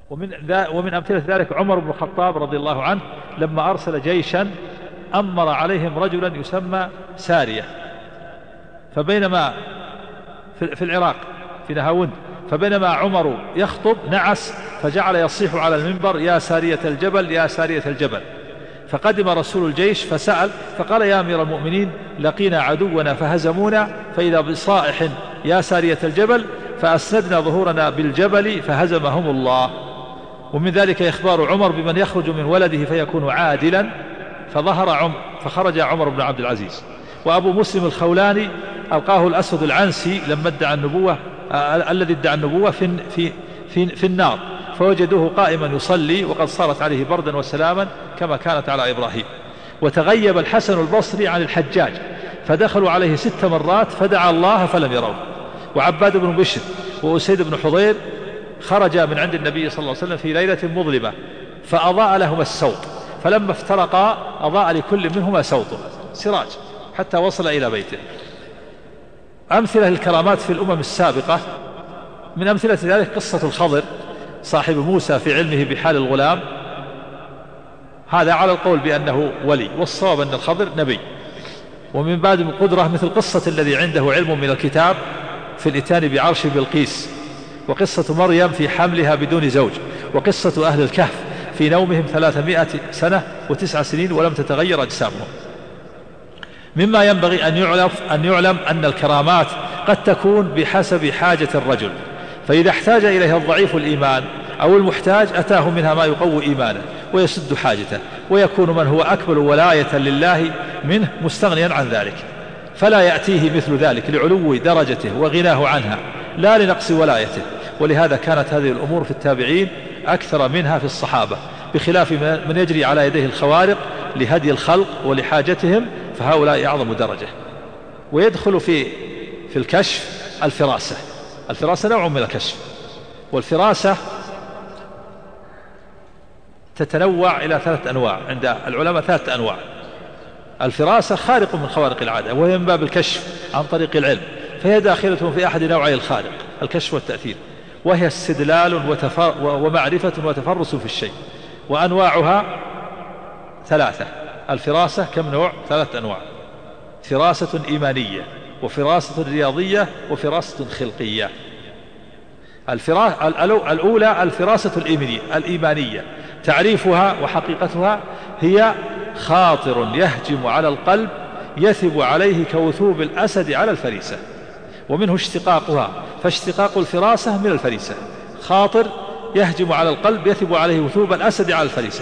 ومن أمثلة ذلك عمر بن الخطاب رضي الله عنه لما أرسل جيشا أمر عليهم رجلا يسمى سارية، فبينما في العراق في نهاوند، فبينما عمر يخطب نعس فجعل يصيح على المنبر: يا سارية الجبل، يا سارية الجبل. فقدم رسول الجيش فسأل فقال: يا أمير المؤمنين، لقينا عدونا فهزمونا، فإذا بصائح يا سارية الجبل، فأسندنا ظهورنا بالجبل فهزمهم الله. ومن ذلك إخبار عمر بمن يخرج من ولده فيكون عادلا، فخرج عمر بن عبد العزيز. وأبو مسلم الخولاني ألقاه الأسود العنسي لما ادعى النبوة، الذي ادعى النبوة في النار، فوجدوه قائما يصلي وقد صارت عليه بردا وسلاما كما كانت على إبراهيم. وتغيب الحسن البصري عن الحجاج فدخلوا عليه 6 مرات فدعا الله فلم يروه. وعباد بن بشر وأسيد بن حضير خرج من عند النبي صلى الله عليه وسلم في ليلة مظلمة فأضاء لهما السوط، فلما افترقا أضاء لكل منهما سوطه سراج حتى وصل إلى بيته. أمثلة الكرامات في الأمم السابقة: من أمثلة ذلك قصة الخضر صاحب موسى في علمه بحال الغلام، هذا على القول بأنه ولي، والصواب أن الخضر نبي. ومن بعد القدرة مثل قصة الذي عنده علم من الكتاب في الإتيان بعرش بلقيس، وقصة مريم في حملها بدون زوج، وقصة أهل الكهف في نومهم 300 سنة و9 سنين ولم تتغير أجسامهم. مما ينبغي أن يعلم أن الكرامات قد تكون بحسب حاجة الرجل، فإذا احتاج إليها الضعيف الإيمان أو المحتاج أتاه منها ما يقوي إيمانه ويسد حاجته، ويكون من هو أكبر ولاية لله منه مستغنيا عن ذلك، فلا يأتيه مثل ذلك لعلو درجته وغناه عنها لا لنقص ولايته. ولهذا كانت هذه الأمور في التابعين أكثر منها في الصحابة، بخلاف من يجري على يديه الخوارق لهدي الخلق ولحاجتهم، فهؤلاء أعظم درجة. ويدخل في الكشف الفراسة نوع من الكشف، والفراسة تتنوع إلى 3 أنواع عند العلماء، 3 أنواع. الفراسة خارق من خوارق العادة، وهي من باب الكشف عن طريق العلم، فهي داخلة في أحد نوعي الخارق الكشف والتأثير، وهي استدلال ومعرفة وتفرس في الشيء. وأنواعها 3. الفراسة كم نوع؟ 3 أنواع: فراسة إيمانية، وفراسة رياضية، وفراسة خلقية. الأولى الفراسة الإيمانية، تعريفها وحقيقتها: هي خاطر يهجم على القلب يثب عليه كوثوب الأسد على الفريسة، ومنه اشتقاقها، فاشتقاق الفراسة من الفريسة، خاطر يهجم على القلب يثب عليه وثوب الأسد على الفريسة،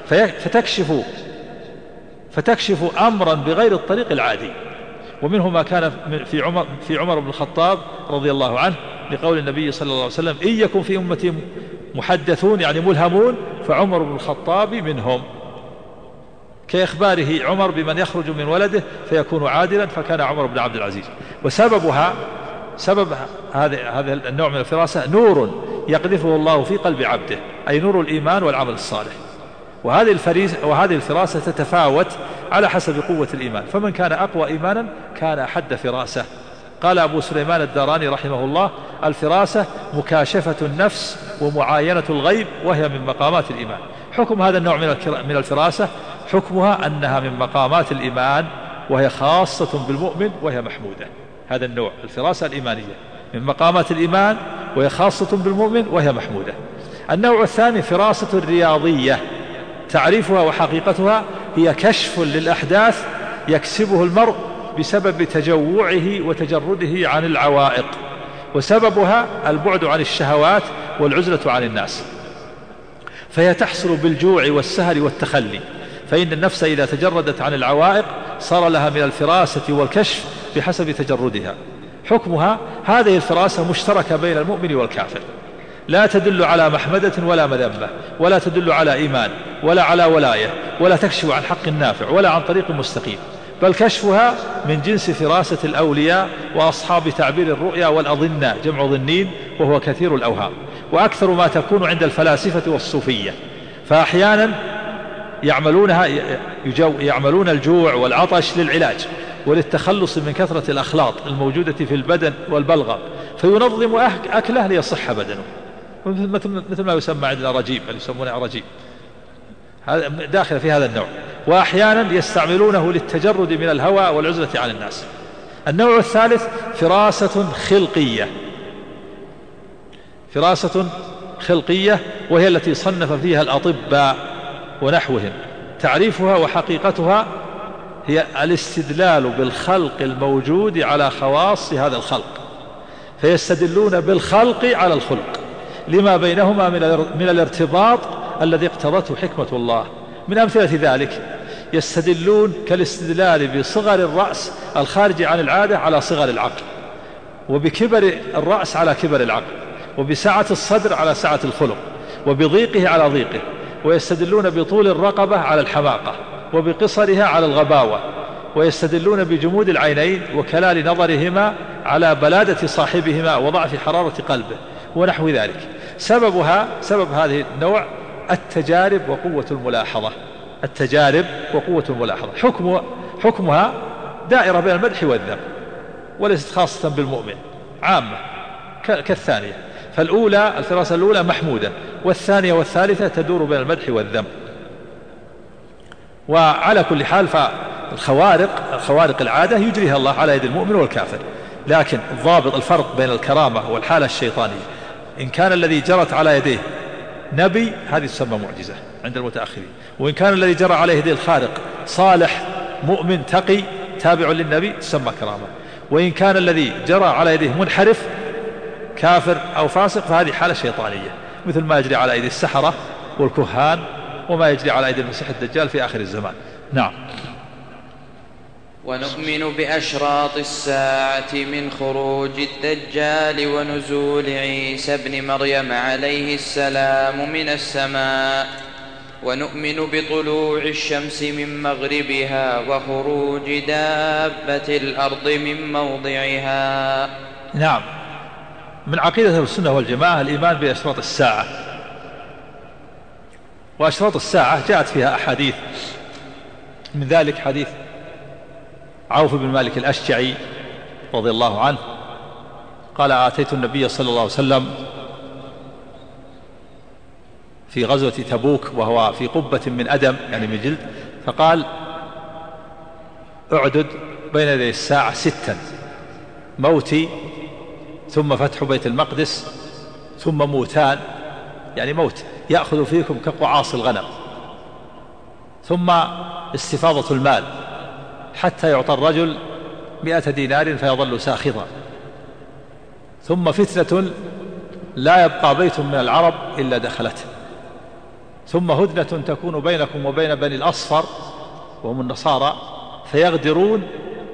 فتكشف أمرا بغير الطريق العادي. ومنه ما كان في عمر بن الخطاب رضي الله عنه، لقول النبي صلى الله عليه وسلم: إن يكن في أمتي محدثون يعني ملهمون فعمر بن الخطاب منهم، كإخباره عمر بمن يخرج من ولده فيكون عادلا، فكان عمر بن عبد العزيز. سبب هذا النوع من الفراسة نور يقذفه الله في قلب عبده، أي نور الإيمان والعمل الصالح. وهذه الفراسة تتفاوت على حسب قوة الإيمان، فمن كان أقوى إيمانا كان أحد فراسة. قال أبو سليمان الداراني رحمه الله: الفراسة مكاشفة النفس ومعاينة الغيب، وهي من مقامات الإيمان. حكم هذا النوع من الفراسة حكمها أنها من مقامات الإيمان، وهي خاصة بالمؤمن وهي محمودة. هذا النوع الفراسة الإيمانية من مقامات الإيمان، وهي خاصة بالمؤمن وهي محمودة. النوع الثاني فراسة الرياضية، تعريفها وحقيقتها: هي كشف للأحداث يكسبه المرء بسبب تجوعه وتجرده عن العوائق، وسببها البعد عن الشهوات والعزلة عن الناس، فهي تحصل بالجوع والسهر والتخلي، فإن النفس إذا تجردت عن العوائق صار لها من الفراسة والكشف بحسب تجردها. حكمها: هذه الفراسة مشتركة بين المؤمن والكافر، لا تدل على محمدة ولا مذمة، ولا تدل على إيمان ولا على ولاية، ولا تكشف عن حق نافع ولا عن طريق مستقيم، بل كشفها من جنس فراسة الأولياء وأصحاب تعبير الرؤيا والأظنة، جمع ظنين، وهو كثير الأوهام، وأكثر ما تكون عند الفلاسفة والصوفية، فأحيانا يعملون الجوع والعطش للعلاج وللتخلص من كثرة الأخلاط الموجودة في البدن والبلغم، فينظم أكله ليصح بدنه، مثل ما يسمى عندنا رجيم، اللي يسمونه رجيم، هذا داخل في هذا النوع. وأحيانا يستعملونه للتجرد من الهوى والعزلة عن الناس. النوع الثالث فراسة خلقية، فراسة خلقية، وهي التي صنف فيها الأطباء ونحوهم. تعريفها وحقيقتها هي الاستدلال بالخلق الموجود على خواص هذا الخلق، فيستدلون بالخلق على الخلق لما بينهما من الارتباط الذي اقتضته حكمة الله. من أمثلة ذلك يستدلون كالاستدلال بصغر الرأس الخارج عن العادة على صغر العقل، وبكبر الرأس على كبر العقل، وبسعة الصدر على سعة الخلق، وبضيقه على ضيقه. ويستدلون بطول الرقبة على الحماقة، وبقصرها على الغباوة. ويستدلون بجمود العينين وكلال نظرهما على بلادة صاحبهما وضعف حرارة قلبه ونحو ذلك. سبب هذه النوع التجارب وقوة الملاحظة، التجارب وقوة الملاحظة. حكمها دائرة بين المدح والذم، وليست خاصة بالمؤمن، عامة كالثانية. فالأولى الفراسة الأولى محمودة، والثانية والثالثة تدور بين المدح والذم. وعلى كل حال فالخوارق العادة يجريها الله على يد المؤمن والكافر، لكن الفرق بين الكرامة والحالة الشيطانية، إن كان الذي جرت على يديه نبي هذه تسمى معجزة عند المتأخرين، وإن كان الذي جرى على يديه الخارق صالح مؤمن تقي تابع للنبي تسمى كرامة، وإن كان الذي جرى على يديه منحرف كافر أو فاسق فهذه حالة شيطانية، مثل ما يجري على أيدي السحرة والكهان، وما يجري على أيدي المسيح الدجال في آخر الزمان. نعم. ونؤمن بأشراط الساعة من خروج الدجال ونزول عيسى ابن مريم عليه السلام من السماء، ونؤمن بطلوع الشمس من مغربها وخروج دابة الأرض من موضعها. نعم، من عقيدة السنة والجماعة الإيمان بأشراط الساعة. وأشراط الساعة جاءت فيها أحاديث، من ذلك حديث عوف بن مالك الأشجعي رضي الله عنه قال: آتيت النبي صلى الله عليه وسلم في غزوة تبوك وهو في قبة من أدم يعني من جلد، فقال: اعدد بين يدي الساعة 6: موتي، ثم فتح بيت المقدس، ثم موتان يعني موت يأخذ فيكم كقعاص الغنم، ثم استفاضة المال حتى يعطى الرجل 100 دينار فيظل ساخطا، ثم فتنة لا يبقى بيت من العرب إلا دخلته، ثم هدنة تكون بينكم وبين بني الأصفر وهم النصارى فيغدرون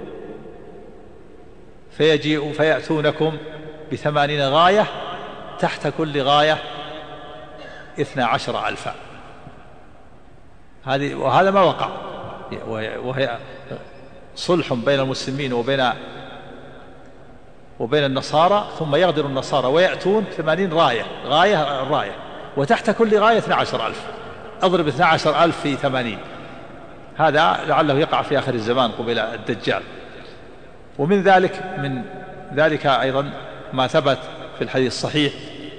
فيأتونكم ب80 غاية تحت كل غاية 12,000. وهذا ما وقع، وهي صلح بين المسلمين وبين النصارى، ثم يغدر النصارى ويأتون 80 غاية، وتحت كل غاية 12,000. أضرب 12,000 في 80، هذا لعله يقع في آخر الزمان قبيل الدجال. ومن ذلك أيضا ما ثبت في الحديث الصحيح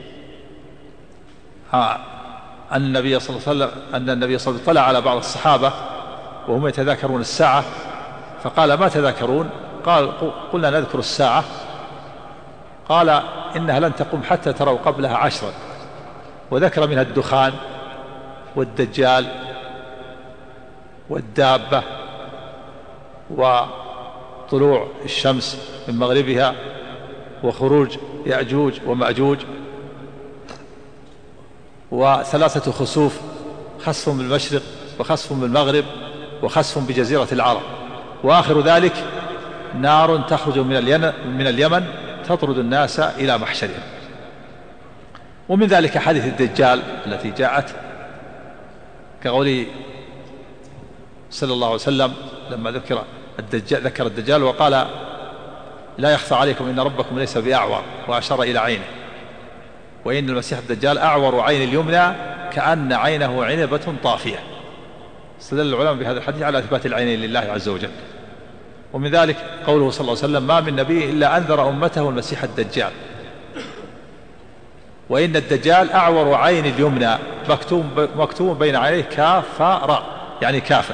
أن النبي صلى الله عليه وسلم طلع على بعض الصحابة وهم يتذاكرون الساعة، فقال: ما تذاكرون؟ قلنا نذكر الساعة. قال: إنها لن تقوم حتى تروا قبلها 10، وذكر منها الدخان والدجال والدابة وطلوع الشمس من مغربها وخروج يأجوج ومأجوج، وثلاثة خسوف: خسف بالمشرق وخسف بالمغرب وخسف بجزيرة العرب، وآخر ذلك نار تخرج من اليمن تطرد الناس إلى محشرهم. ومن ذلك حديث الدجال التي جاءت كقوله صلى الله عليه وسلم لما ذكر الدجال وقال: لا يخفى عليكم إن ربكم ليس بأعور، وأشار إلى عينه، وإن المسيح الدجال أعور عين اليمنى كأن عينه عنبة طافية. استدل العلماء بهذا الحديث على إثبات العينين لله عز وجل. ومن ذلك قوله صلى الله عليه وسلم: ما من نبي إلا أنذر أمته المسيح الدجال. وإن الدجال أعور عين اليمنى مكتوب بين عينيه كاف راء، يعني كافر.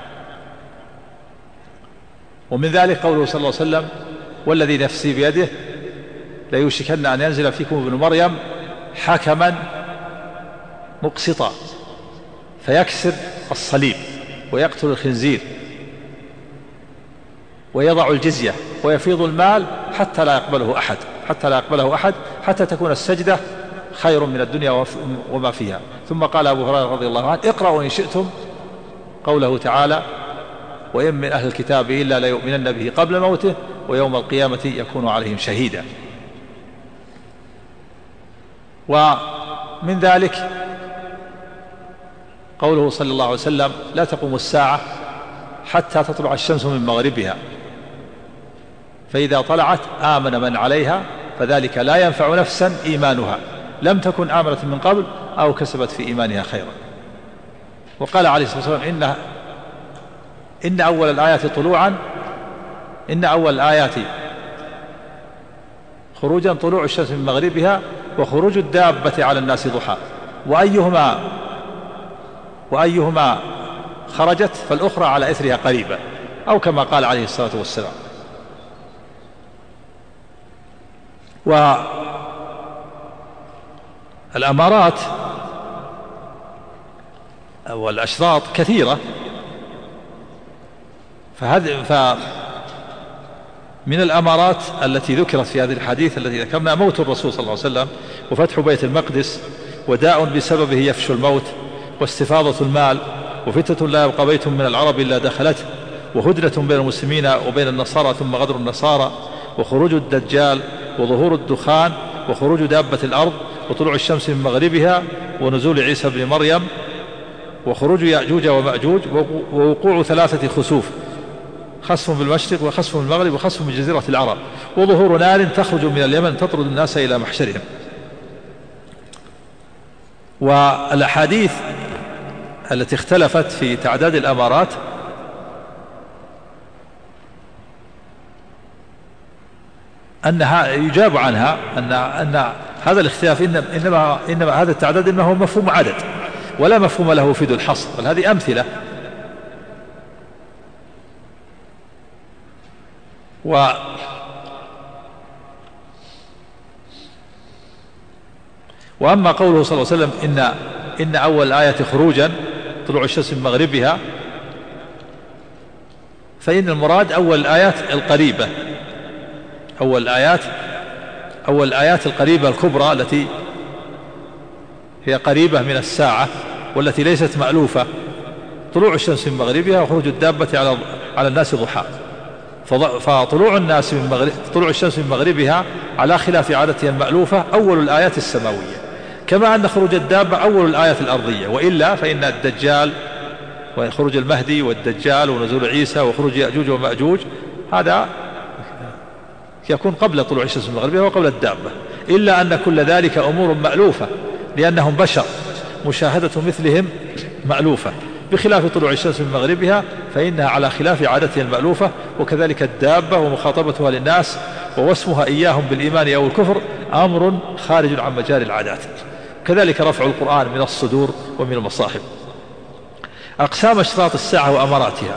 ومن ذلك قوله صلى الله عليه وسلم: والذي نفسي بيده ليوشكن أن ينزل فيكم ابن مريم حكما مقسطا فيكسر الصليب ويقتل الخنزير ويضع الجزية ويفيض المال حتى لا يقبله أحد حتى تكون السجدة خير من الدنيا وما فيها. ثم قال أبو هريرة رضي الله عنه: اقرأوا إن شئتم قوله تعالى: وإن من أهل الكتاب إلا ليؤمنن به قبل موته ويوم القيامة يكون عليهم شهيدا. ومن ذلك قوله صلى الله عليه وسلم: لا تقوم الساعة حتى تطلع الشمس من مغربها، فإذا طلعت آمن من عليها فذلك لا ينفع نفسا إيمانها لم تكن آمنت من قبل أو كسبت في إيمانها خيرا. وقال عليه الصلاة والسلام: إن أول الآيات طلوعا إن أول الآيات خروجا طلوع الشمس من مغربها وخروج الدابة على الناس ضحى، وأيهما خرجت فالأخرى على إثرها قريبا، أو كما قال عليه الصلاة والسلام. والأمارات والأشراط كثيرة، من الأمارات التي ذكرت في هذه الحديث التي ذكرنا: موت الرسول صلى الله عليه وسلم، وفتح بيت المقدس، وداء بسببه يفشو الموت، واستفاضة المال، وفتنة لا يبقى بيت من العرب إلا دخلته، وهدنة بين المسلمين وبين النصارى ثم غدر النصارى، وخروج الدجال، وظهور الدخان، وخروج دابة الأرض، وطلوع الشمس من مغربها، ونزول عيسى بن مريم، وخروج يأجوج ومأجوج، ووقوع 3 خسوف: خسف بالمشرق وخسف بالمغرب وخسف من جزيرة العرب، وظهور نار تخرج من اليمن تطرد الناس إلى محشرهم. والأحاديث التي اختلفت في تعداد الأمارات أنها يجاب عنها أن هذا الاختلاف إنما هذا التعداد إنما هو مفهوم عدد ولا مفهوم له يفيد الحصر، بل هذه أمثلة. وأما قوله صلى الله عليه وسلم: إن أول الآية خروجا طلوع الشمس من مغربها، فإن المراد أول الآيات القريبة، أول الآيات القريبة الكبرى التي هي قريبة من الساعة والتي ليست مألوفة: طلوع الشمس من مغربها وخروج الدابة على الناس ضحى. فطلوع الشمس من مغربها على خلاف عادتها المألوفة أول الآيات السماوية، كما أن خروج الدابة أول الآيات الأرضية، وإلا فإن الدجال وخروج المهدي والدجال ونزول عيسى وخروج يأجوج ومأجوج هذا يكون قبل طلوع الشمس من مغربها وقبل الدابة، إلا أن كل ذلك أمور مألوفة لأنهم بشر، مشاهدة مثلهم مألوفة، بخلاف طلوع الشمس من مغربها فإنها على خلاف عادتها المألوفة. وكذلك الدابة ومخاطبتها للناس ووسمها إياهم بالإيمان أو الكفر أمر خارج عن مجال العادات. كذلك رفع القرآن من الصدور ومن المصاحف. أقسام أشراط الساعة وأماراتها: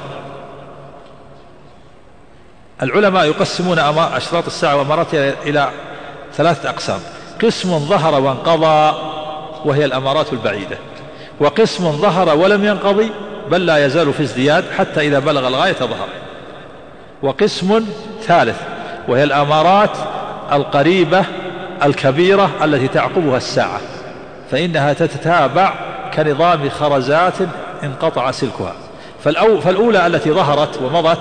العلماء يقسمون أشراط الساعة وأماراتها إلى 3 أقسام: قسم ظهر وانقضى وهي الأمارات البعيدة، وقسم ظهر ولم ينقضي بل لا يزال في ازدياد حتى إذا بلغ الغاية ظهر، وقسم ثالث وهي الأمارات القريبة الكبيرة التي تعقبها الساعة، فإنها تتتابع كنظام خرزات انقطع سلكها. فالأولى التي ظهرت ومضت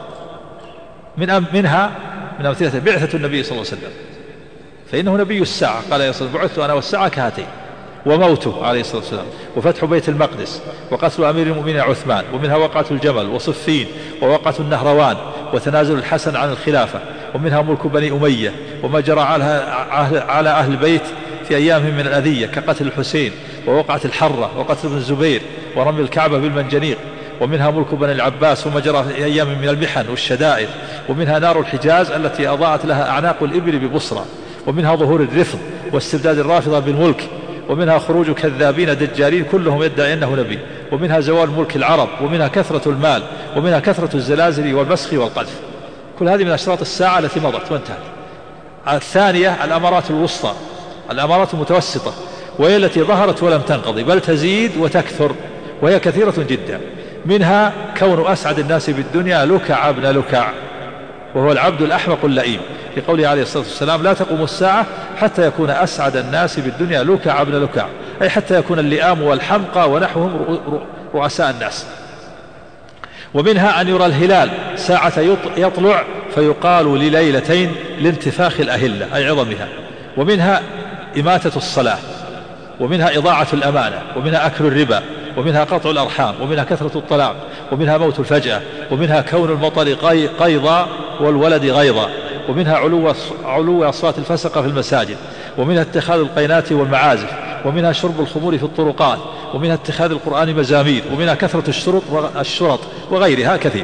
منها من أمثلة بعثة النبي صلى الله عليه وسلم، فإنه نبي الساعة، قال يا صلى بعثت أنا والساعة كهاتين، وموته عليه الصلاة والسلام، وفتح بيت المقدس، وقتل أمير المؤمنين عثمان، ومنها وقعة الجمل وصفين ووقعة النهروان وتنازل الحسن عن الخلافة، ومنها ملك بني أمية وما جرى على أهل البيت في أيامهم من الأذية كقتل الحسين ووقعة الحرة وقتل ابن الزبير ورمي الكعبة بالمنجنيق، ومنها ملك بني العباس وما جرى في أيام من المحن والشدائد، ومنها نار الحجاز التي أضاءت لها أعناق الإبل ببصرى، ومنها ظهور الرفض واستبداد الرافضة بالملك، ومنها خروج كذابين دجالين كلهم يدعي أنه نبي، ومنها زوال ملك العرب، ومنها كثرة المال، ومنها كثرة الزلازل والمسخ والقذف. كل هذه من أشراط الساعة التي مضت وانتهت. الثانية الأمارات الوسطى، الأمارات المتوسطة، وهي التي ظهرت ولم تنقضي بل تزيد وتكثر، وهي كثيرة جدا. منها كون أسعد الناس بالدنيا لكع ابن لكع، وهو العبد الأحمق اللئيم، لقوله عليه الصلاة والسلام: لا تقوم الساعة حتى يكون أسعد الناس بالدنيا لكع ابن لكع، أي حتى يكون اللئام والحمقى ونحوهم رؤساء الناس. ومنها أن يرى الهلال ساعة يطلع فيقال لليلتين لانتفاخ الأهلة أي عظمها. ومنها إماتة الصلاة، ومنها إضاعة الأمانة، ومنها أكل الربا، ومنها قطع الأرحام، ومنها كثرة الطلاق، ومنها موت الفجأة، ومنها كون المطر قيضا والولد غيضا، ومنها علو أصوات الفسقة في المساجد، ومنها اتخاذ القينات والمعازف، ومنها شرب الخمور في الطرقات، ومنها اتخاذ القرآن مزامير، ومنها كثرة الشرط وغيرها كثير.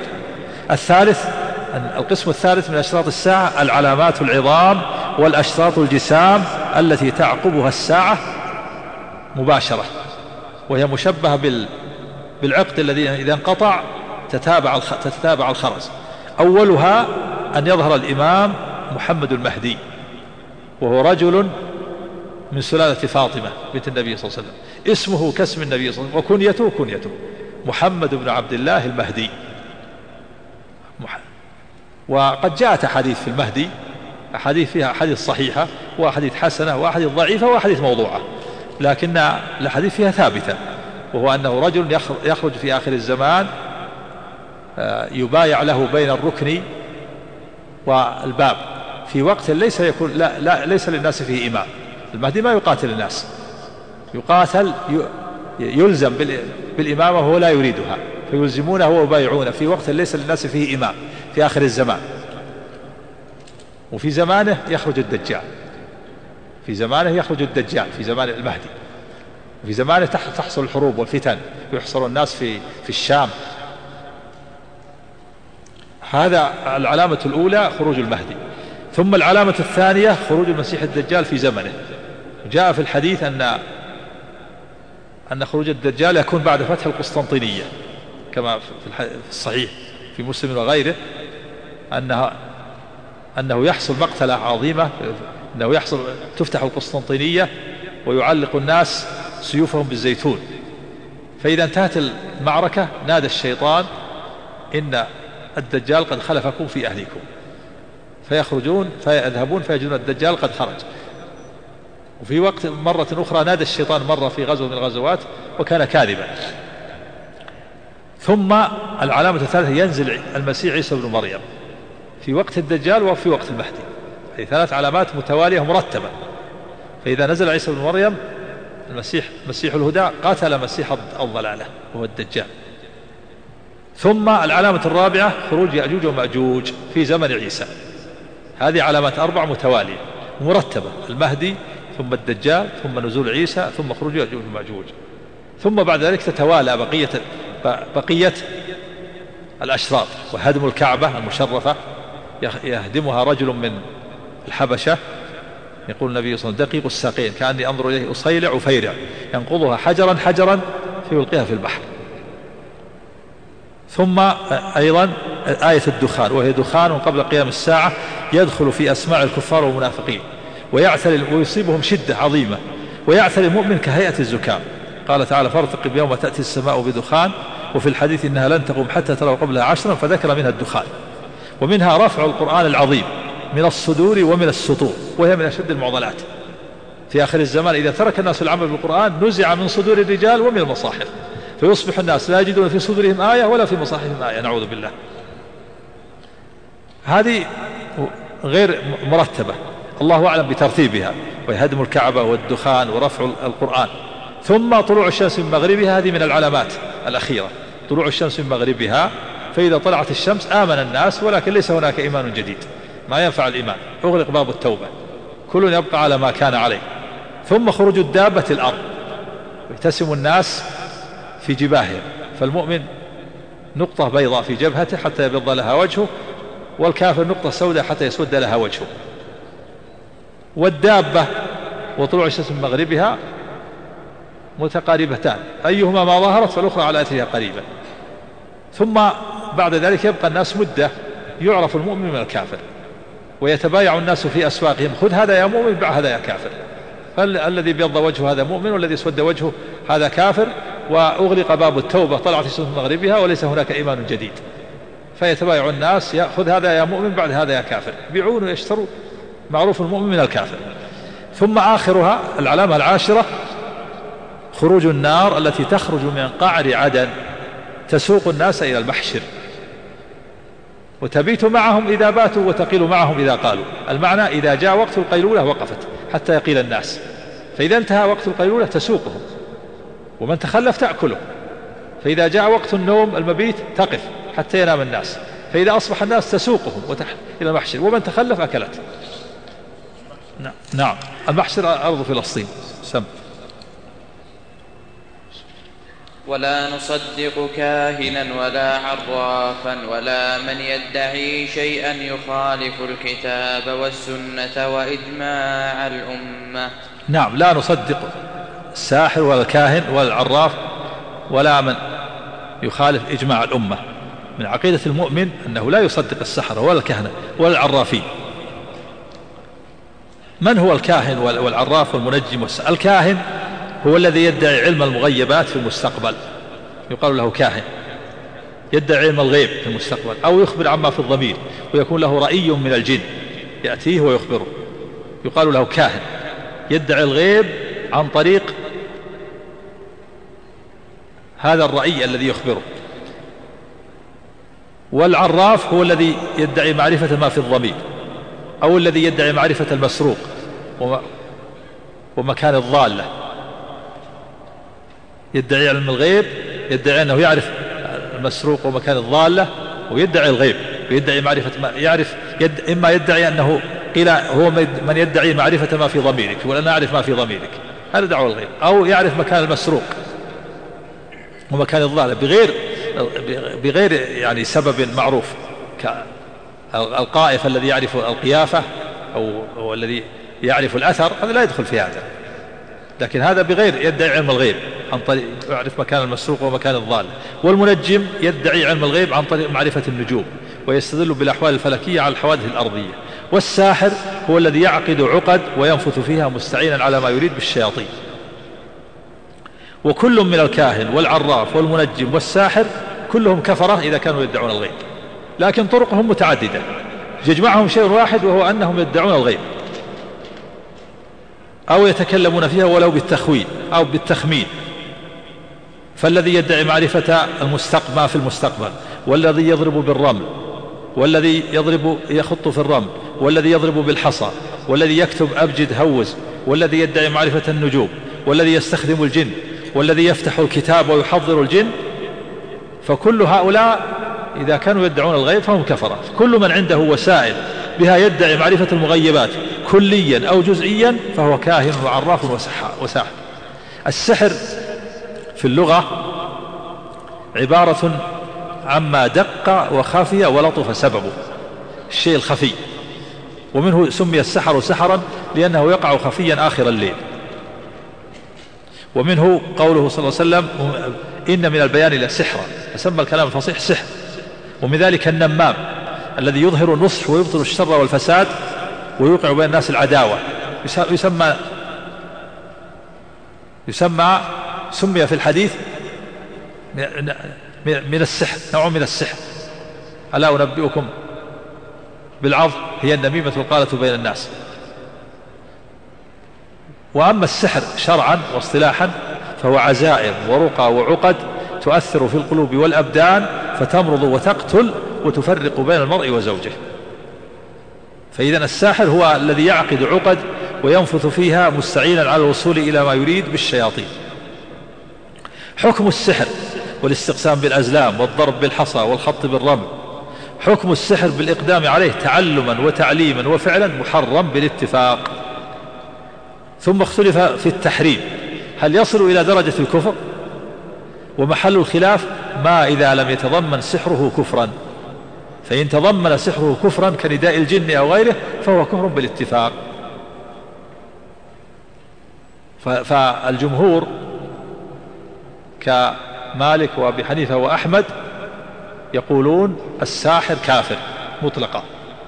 القسم الثالث من أشراط الساعة العلامات العظام والأشراط الجسام التي تعقبها الساعة مباشرة، وهي مشبهة بالعقد الذي إذا انقطع تتابع الخرز. أولها أن يظهر الإمام محمد المهدي، وهو رجل من سلالة فاطمة بنت النبي صلى الله عليه وسلم، اسمه كاسم النبي صلى الله عليه وسلم، وكنيته محمد بن عبد الله المهدي. وقد جاءت أحاديث في المهدي، أحاديث فيها أحاديث صحيحة وأحاديث حسنة وأحاديث ضعيفة وأحاديث موضوعة، لكن الأحاديث فيها ثابتة، وهو أنه رجل يخرج في آخر الزمان يبايع له بين الركن والباب في وقت ليس للناس فيه إمام. المهدي ما يقاتل الناس، يلزم بالإمامة وهو لا يريدها، فيلزمونه ويبايعونه في وقت ليس للناس فيه إمام في آخر الزمان. وفي زمانه يخرج الدجال، في زمان المهدي، وفي زمانه تحصل الحروب والفتن ويحصر الناس في الشام. هذا العلامة الأولى خروج المهدي. ثم العلامة الثانية خروج المسيح الدجال في زمنه. جاء في الحديث أن خروج الدجال يكون بعد فتح القسطنطينية، كما في الصحيح في مسلم وغيره أنه يحصل مقتلة عظيمة، أنه تفتح القسطنطينية ويعلق الناس سيوفهم بالزيتون، فإذا انتهت المعركة نادى الشيطان: إن الدجال قد خلفكم في أهلكم، فيخرجون فيذهبون فيجدون الدجال قد خرج. وفي وقت مرة أخرى نادى الشيطان مرة في غزوة من الغزوات وكان كاذبا. ثم العلامة الثالثة ينزل المسيح عيسى بن مريم في وقت الدجال وفي وقت المهدي، هذه 3 علامات متوالية مرتبة. فإذا نزل عيسى بن مريم مسيح الهدى قاتل مسيح الضلالة وهو الدجال. ثم العلامة الرابعة خروج يأجوج ومأجوج في زمن عيسى. هذه علامات 4 متوالية مرتبة: المهدي، ثم الدجال، ثم نزول عيسى، ثم خروج يأجوج ومأجوج. ثم بعد ذلك تتوالى بقية الأشراط، وهدم الكعبة المشرفة يهدمها رجل من الحبشة، يقول النبي صلى الله عليه وسلم: دقيق الساقين كأني أنظر إليه أصيلع وفيرع، ينقضها حجرا حجرا فيلقيها في البحر. ثم أيضا آية الدخان، وهي دخان قبل قيام الساعة يدخل في أسماع الكفار والمنافقين ويصيبهم شدة عظيمة، ويعتري المؤمن كهيئة الزكام. قال تعالى: فارتقب يوم تأتي السماء بدخان، وفي الحديث إنها لن تقوم حتى تروا قبلها 10، فذكر منها الدخان. ومنها رفع القرآن العظيم من الصدور ومن السطور، وهي من أشد المعضلات في آخر الزمان. إذا ترك الناس العمل بالقرآن نزع من صدور الرجال ومن المصاحف، فيصبح الناس لا يجدون في صدورهم آية ولا في مصاحفهم آية، نعوذ بالله. هذه غير مرتبة، الله أعلم بترتيبها، ويهدم الكعبة والدخان ورفع القرآن. ثم طلوع الشمس من مغربها، هذه من العلامات الأخيرة، طلوع الشمس من مغربها، فإذا طلعت الشمس آمن الناس، ولكن ليس هناك إيمان جديد، ما ينفع الإيمان، أغلق باب التوبة، كل يبقى على ما كان عليه. ثم خروج الدابة الأرض، يبتسم الناس في جباههم، فالمؤمن نقطة بيضاء في جبهته حتى يبيض لها وجهه، والكافر نقطة سوداء حتى يسود لها وجهه. والدابة وطلوع الشمس من مغربها متقاربتان، أيهما ما ظهرت فالأخرى على أثرها قريبا. ثم بعد ذلك يبقى الناس مدة يعرف المؤمن من الكافر، ويتبايع الناس في أسواقهم، خذ هذا يا مؤمن، باع هذا يا كافر، فالذي بيض وجهه هذا مؤمن، والذي اسود وجهه هذا كافر، وأغلق باب التوبة، طلعت الشمس من مغربها وليس هناك إيمان جديد، فيتبايع الناس، خذ هذا يا مؤمن بعد هذا يا كافر، يبيعون ويشتروا، معروف المؤمن من الكافر. ثم آخرها العلامة العاشرة خروج النار التي تخرج من قعر عدن تسوق الناس إلى المحشر، وتبيت معهم إذا باتوا وتقيل معهم إذا قالوا. المعنى إذا جاء وقت القيلولة وقفت حتى يقيل الناس، فإذا انتهى وقت القيلولة تسوقهم، ومن تخلف تأكله، فإذا جاء وقت النوم المبيت تقف حتى ينام الناس، فإذا أصبح الناس تسوقهم إلى المحشر، ومن تخلف أكلت. نعم، المحشر أرض فلسطين. سم. ولا نصدق كاهنا ولا عرافا ولا من يدعي شيئا يخالف الكتاب والسنة وإجماع الأمة. نعم، لا نصدق الساحر ولا الكاهن ولا العراف ولا من يخالف إجماع الأمة. من عقيدة المؤمن أنه لا يصدق السحرة ولا الكهنة ولا العرافين. من هو الكاهن والعراف والمنجم الكاهن هو الذي يدعي علم المغيبات في المستقبل، يقال له كاهن، يدعي علم الغيب في المستقبل، أو يخبر عما في الضمير، ويكون له رأي من الجن يأتيه ويخبره، يقال له كاهن، يدعي الغيب عن طريق هذا الرأي الذي يخبره. والعراف هو الذي يدعي معرفة ما في الضمير، أو الذي يدعي معرفة المسروق ومكان الضالة، يدعي علم الغيب، يدعي أنه يعرف المسروق ومكان الضالة، ويدعي الغيب، ويدعي معرفة ما يعرف، إما يدعي أنه قيل هو من يدعي معرفة ما في ضميرك، ولا أعرف ما في ضميرك، هذا دعوة الغيب، أو يعرف مكان المسروق ومكان الضالة بغير يعني سبب معروف، كالقائف الذي يعرف القيافة أو الذي يعرف الأثر، هذا لا يدخل في هذا، لكن هذا بغير يدعي علم الغيب عن طريق يعرف مكان المسروق ومكان الضال. والمنجم يدعي علم الغيب عن طريق معرفة النجوم، ويستدل بالأحوال الفلكية على الحوادث الأرضية. والساحر هو الذي يعقد عقد وينفث فيها مستعينا على ما يريد بالشياطين. وكل من الكاهن والعراف والمنجم والساحر كلهم كفرة إذا كانوا يدعون الغيب، لكن طرقهم متعددة، يجمعهم شيء واحد، وهو أنهم يدعون الغيب أو يتكلمون فيها ولو بالتخوين أو بالتخمين. فالذي يدعي معرفة ما في المستقبل، والذي يضرب بالرمل، والذي يخط في الرمل، والذي يضرب بالحصى، والذي يكتب أبجد هوز، والذي يدعي معرفة النجوم، والذي يستخدم الجن، والذي يفتح الكتاب ويحضر الجن، فكل هؤلاء إذا كانوا يدعون الغيب فهم كفرة. كل من عنده وسائل بها يدعي معرفة المغيبات كليا أو جزئيا فهو كاهن وعراف وساحر. السحر في اللغة عبارة عما دق وخفي ولطف سببه، الشيء الخفي، ومنه سمي السحر سحرا لأنه يقع خفيا آخر الليل. ومنه قوله صلى الله عليه وسلم إن من البيان لسحرا، فسمى الكلام الفصيح سحر. ومن ذلك النمام الذي يظهر النصح ويبطل الشر والفساد ويوقع بين الناس العداوة، سمي في الحديث من السحر، نوع من السحر. ألا أنبئكم بالعظ هي النميمة القالة بين الناس. وأما السحر شرعا واصطلاحا فهو عزائم ورقى وعقد تؤثر في القلوب والأبدان فتمرض وتقتل وتفرق بين المرء وزوجه. فإذا الساحر هو الذي يعقد عقد وينفث فيها مستعينا على الوصول إلى ما يريد بالشياطين. حكم السحر والاستقسام بالأزلام والضرب بالحصى والخط بالرمل. حكم السحر بالإقدام عليه تعلما وتعليما وفعلا محرم بالاتفاق. ثم اختلف في التحريم، هل يصل إلى درجة الكفر؟ ومحل الخلاف ما إذا لم يتضمن سحره كفرا، فإن تضمن سحره كفرا كنداء الجن أو غيره فهو كفر بالاتفاق. فالجمهور كمالك وأبي حنيفة وأحمد يقولون الساحر كافر مطلقا،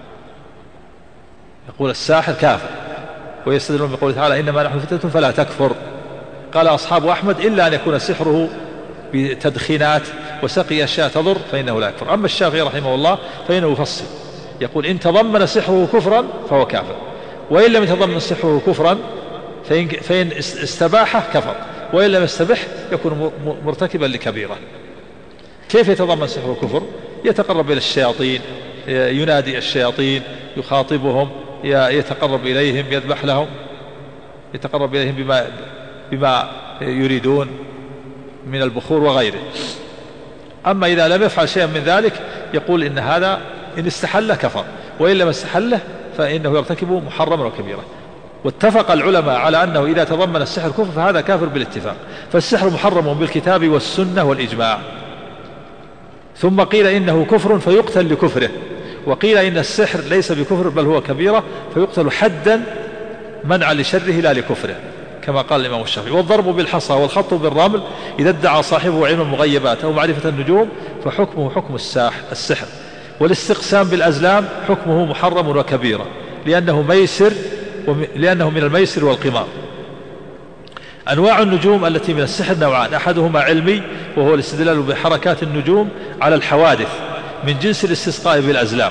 يقول الساحر كافر، ويستدلون بقوله تعالى إنما نحن فتنة فلا تكفر. قال أصحاب أحمد إلا أن يكون سحره بتدخينات وسقي أشياء تضر فإنه لا يكفر. أما الشافعي رحمه الله فإنه يفصل، يقول إن تضمن سحره كفرا فهو كافر، وإن لم يتضمن سحره كفرا فإن استباحه كفر، وإن لم يستبح يكون مرتكبا لكبيرة. كيف يتضمن سحره كفر؟ يتقرب إلى الشياطين، ينادي الشياطين، يخاطبهم، يتقرب إليهم، يذبح لهم، يتقرب إليهم بما يريدون من البخور وغيره. أما إذا لم يفعل شيئا من ذلك يقول إن هذا إن استحله كفر، وإن لم يستحله فإنه يرتكب محرما وكبيرا. واتفق العلماء على أنه إذا تضمن السحر كفر فهذا كافر بالاتفاق، فالسحر محرم بالكتاب والسنة والإجماع. ثم قيل إنه كفر فيقتل لكفره، وقيل إن السحر ليس بكفر بل هو كبيرة فيقتل حدا منعا لشره لا لكفره، كما قال الإمام الشافعي. والضرب بالحصى والخط بالرمل إذا ادعى صاحبه علم المغيبات أو معرفة النجوم فحكمه حكم السحر. والاستقسام بالأزلام حكمه محرم وكبيرة لأنه من الميسر والقمار. أنواع النجوم التي من السحر نوعان، أحدهما علمي وهو الاستدلال بحركات النجوم على الحوادث من جنس الاستسقاء بالأزلام،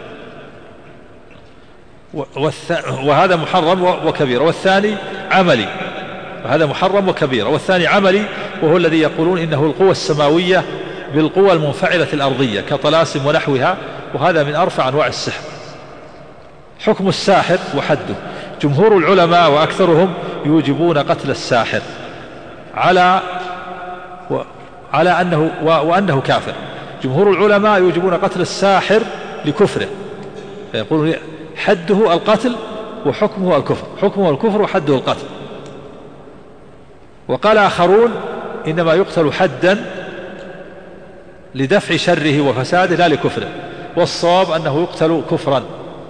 وهذا محرم وكبير. والثاني عملي، وهذا محرم وكبير. والثاني عملي وهو الذي يقولون إنه القوى السماوية بالقوى المنفعلة الأرضية كطلاسم ونحوها، وهذا من أرفع أنواع السحر. حكم الساحر وحده، جمهور العلماء وأكثرهم يوجبون قتل الساحر على أنه كافر. جمهور العلماء يوجبون قتل الساحر لكفره، فيقولون حده القتل وحكمه الكفر، حكمه الكفر وحده القتل. وقال آخرون إنما يقتل حدا لدفع شره وفساده لا لكفره، والصواب أنه يقتل كفرا.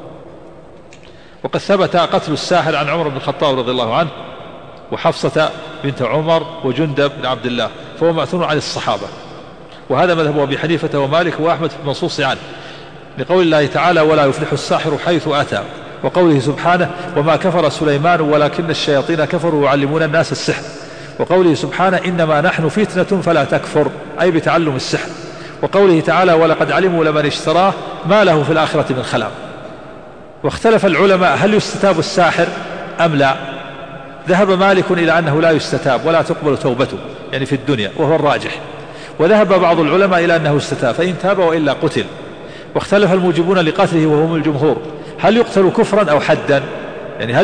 وقد ثبت قتل الساحر عن عمر بن الخطاب رضي الله عنه وحفصة بنت عمر وجندب بن عبد الله، فهو مأثور عن الصحابة، وهذا مذهب أبي حنيفة ومالك وأحمد في المنصوص عنه، لقول الله تعالى ولا يفلح الساحر حيث أتى، وقوله سبحانه وما كفر سليمان ولكن الشياطين كفروا يعلمون الناس السحر، وقوله سبحانه إنما نحن فتنة فلا تكفر أي بتعلم السحر، وقوله تعالى ولقد علموا لمن اشتراه ما له في الآخرة من خلاق. واختلف العلماء هل يستتاب الساحر أم لا. ذهب مالك إلى أنه لا يستتاب ولا تقبل توبته يعني في الدنيا، وهو الراجح. وذهب بعض العلماء إلى أنه يستتاب فإن تاب وإلا قتل. واختلف الموجبون لقتله وهم الجمهور هل يقتل كفرا أو حدا، يعني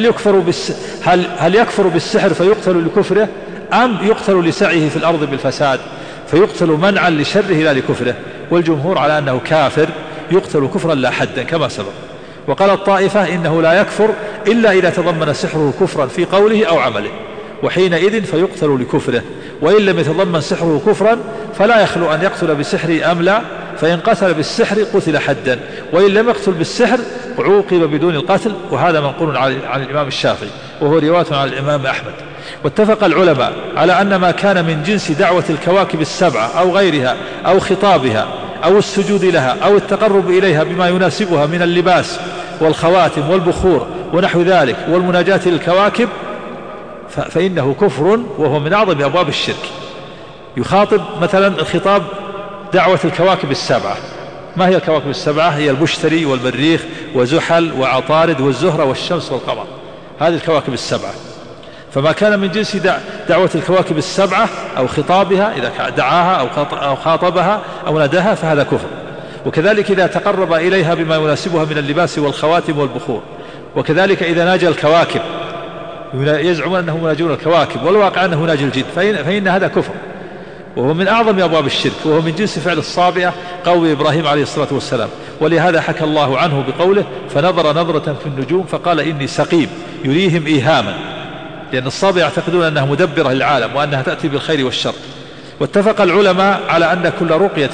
هل يكفر بالسحر فيقتل لكفره أم يقتل لسعيه في الأرض بالفساد فيقتل منعا لشره لا لكفره. والجمهور على أنه كافر يقتل كفرا لا حدا كما سبق. وقال الطائفة إنه لا يكفر إلا إذا تضمن سحره كفرا في قوله أو عمله، وحينئذ فيقتل لكفره، وإن لم يتضمن سحره كفرا فلا يخلو أن يقتل بسحره أم لا، فإن قتل بالسحر قتل حدا، وإن لم يقتل بالسحر عوقب بدون القتل. وهذا منقول عن الإمام الشافعي وهو رواية عن الإمام أحمد. واتفق العلماء على أن ما كان من جنس دعوة الكواكب السبعة أو غيرها أو خطابها أو السجود لها أو التقرب إليها بما يناسبها من اللباس والخواتم والبخور ونحو ذلك والمناجاة للكواكب فإنه كفر وهو من أعظم أبواب الشرك. يخاطب مثلا خطاب دعوة الكواكب السبعة. ما هي الكواكب السبعة؟ هي المشتري والمريخ وزحل وعطارد والزهرة والشمس والقمر، هذه الكواكب السبعة. فما كان من جنس دعوة الكواكب السبعة أو خطابها إذا دعاها أو خاطبها أو ناداها فهذا كفر. وكذلك إذا تقرب إليها بما يناسبها من اللباس والخواتم والبخور. وكذلك إذا ناجى الكواكب، يزعمون أنهم مناجون الكواكب والواقع أنه ناجي الجن، فإن هذا كفر وهو من أعظم أبواب الشرك، وهو من جنس فعل الصابئة قول إبراهيم عليه الصلاة والسلام. ولهذا حكى الله عنه بقوله فنظر نظرة في النجوم فقال إني سقيم يريهم إيهاما، لأن الصابئة يعتقدون أنها مدبرة للعالم وأنها تأتي بالخير والشر. واتفق العلماء على أن كل رقية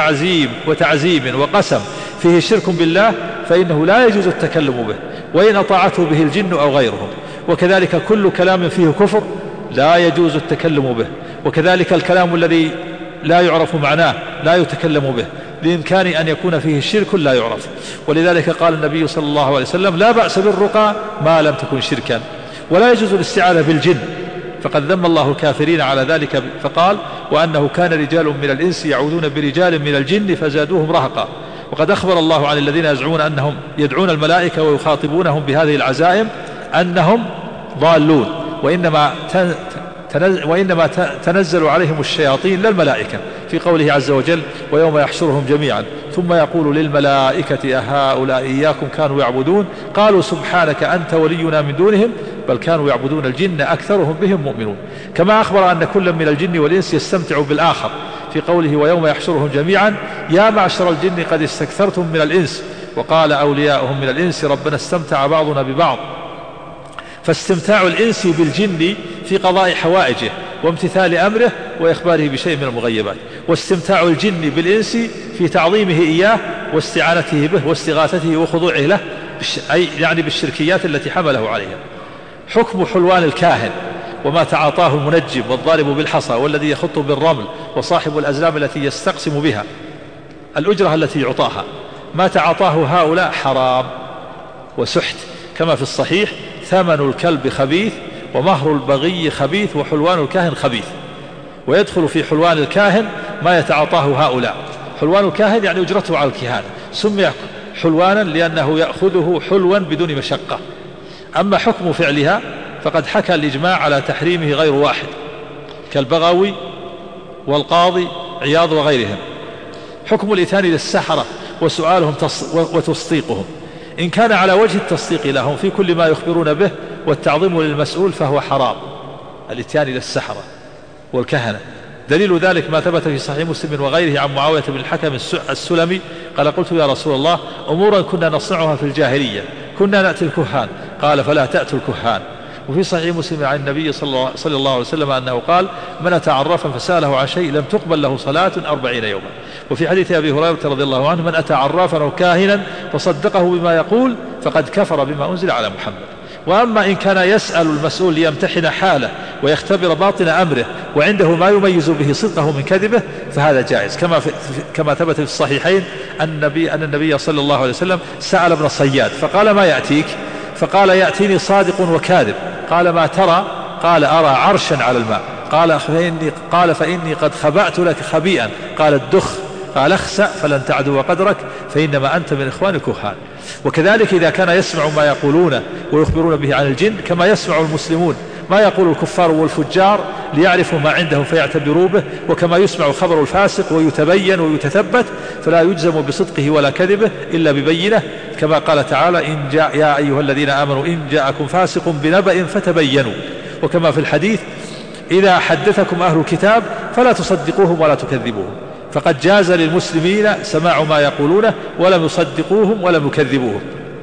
وتعزيم وقسم فيه شرك بالله فإنه لا يجوز التكلم به وإن أطاعته به الجن أو غيرهم. وكذلك كل كلام فيه كفر لا يجوز التكلم به. وكذلك الكلام الذي لا يعرف معناه لا يتكلم به، بإمكان أن يكون فيه شرك لا يعرف. ولذلك قال النبي صلى الله عليه وسلم: لا بأس بالرقى ما لم تكن شركا. ولا يجوز الاستعاذة بالجن، فقد ذم الله الكافرين على ذلك فقال: وأنه كان رجال من الإنس يعوذون برجال من الجن فزادوهم رهقا. وقد أخبر الله عن الذين يزعمون أنهم يدعون الملائكة ويخاطبونهم بهذه العزائم أنهم ضالون، وإنما تنزل عليهم الشياطين لا الملائكة، في قوله عز وجل: ويوم يحشرهم جميعا ثم يقول للملائكة أهؤلاء إياكم كانوا يعبدون قالوا سبحانك أنت ولينا من دونهم بل كانوا يعبدون الجن أكثرهم بهم مؤمنون. كما أخبر أن كل من الجن والإنس يستمتع بالآخر، في قوله: ويوم يحشرهم جميعا يا معشر الجن قد استكثرتم من الإنس. وقال أولياؤهم من الإنس: ربنا استمتع بعضنا ببعض. فاستمتاع الإنس بالجن في قضاء حوائجه وامتثال أمره وإخباره بشيء من المغيبات، واستمتاع الجن بالإنس في تعظيمه إياه واستعانته به واستغاثته وخضوعه له، أي يعني بالشركيات التي حمله عليها. حكم حلوان الكاهن وما تعاطاه المنجم والضارب بالحصى والذي يخط بالرمل وصاحب الأزلام التي يستقسم بها الأجرة التي يعطاها، ما تعاطاه هؤلاء حرام وسحت، كما في الصحيح: ثمن الكلب خبيث ومهر البغي خبيث وحلوان الكاهن خبيث. ويدخل في حلوان الكاهن ما يتعاطاه هؤلاء. حلوان الكاهن يعني أجرته على الكهانة، سمي حلوانا لأنه يأخذه حلوا بدون مشقة. أما حكم فعلها فقد حكى الإجماع على تحريمه غير واحد، كالبغوي والقاضي عياض وغيرهم. حكم الإتيان للسحرة وسؤالهم وتصديقهم، إن كان على وجه التصديق لهم في كل ما يخبرون به والتعظيم للمسؤول فهو حرام، الإتيان للسحرة والكهنة. دليل ذلك ما ثبت في صحيح مسلم وغيره عن معاوية بن الحكم السلمي قال: قلت يا رسول الله أمورا كنا نصنعها في الجاهلية، كنا نأتي الكهان، قال: فلا تأتوا الكهان. وفي صحيح مسلم عن النبي صلى الله عليه وسلم أنه قال: من أتى عرافا فسأله عن شيء لم تقبل له صلاة 40 يوما. وفي حديث أبي هريرة رضي الله عنه: من أتى عرافا أو كاهنا فصدقه بما يقول فقد كفر بما أنزل على محمد. وأما إن كان يسأل المسؤول ليمتحن حاله ويختبر باطن أمره وعنده ما يميز به صدقه من كذبه فهذا جائز، كما ثبت في الصحيحين أن النبي صلى الله عليه وسلم سأل ابن صياد فقال: ما يأتيك؟ فقال: يأتيني صادق وكاذب. قال: ما ترى؟ قال: أرى عرشا على الماء. قال: فإني قد خبأت لك خبيئا. قال: الدخ. قال: اخسأ فلن تعدو قدرك فإنما أنت من إخوان الكهان. وكذلك إذا كان يسمع ما يقولون ويخبرون به عن الجن كما يسمع المسلمون ما يقول الكفار والفجار ليعرفوا ما عندهم فيعتبروا به، وكما يسمع خبر الفاسق ويتبين ويتثبت، فلا يجزم بصدقه ولا كذبه إلا ببينه، كما قال تعالى: يا أيها الذين آمنوا إن جاءكم فاسق بنبأ فتبينوا. وكما في الحديث: إذا حدثكم أهل الكتاب فلا تصدقوهم ولا تكذبوهم. فقد جاز للمسلمين سماع ما يقولونه ولم يصدقوهم ولم يكذبوهم.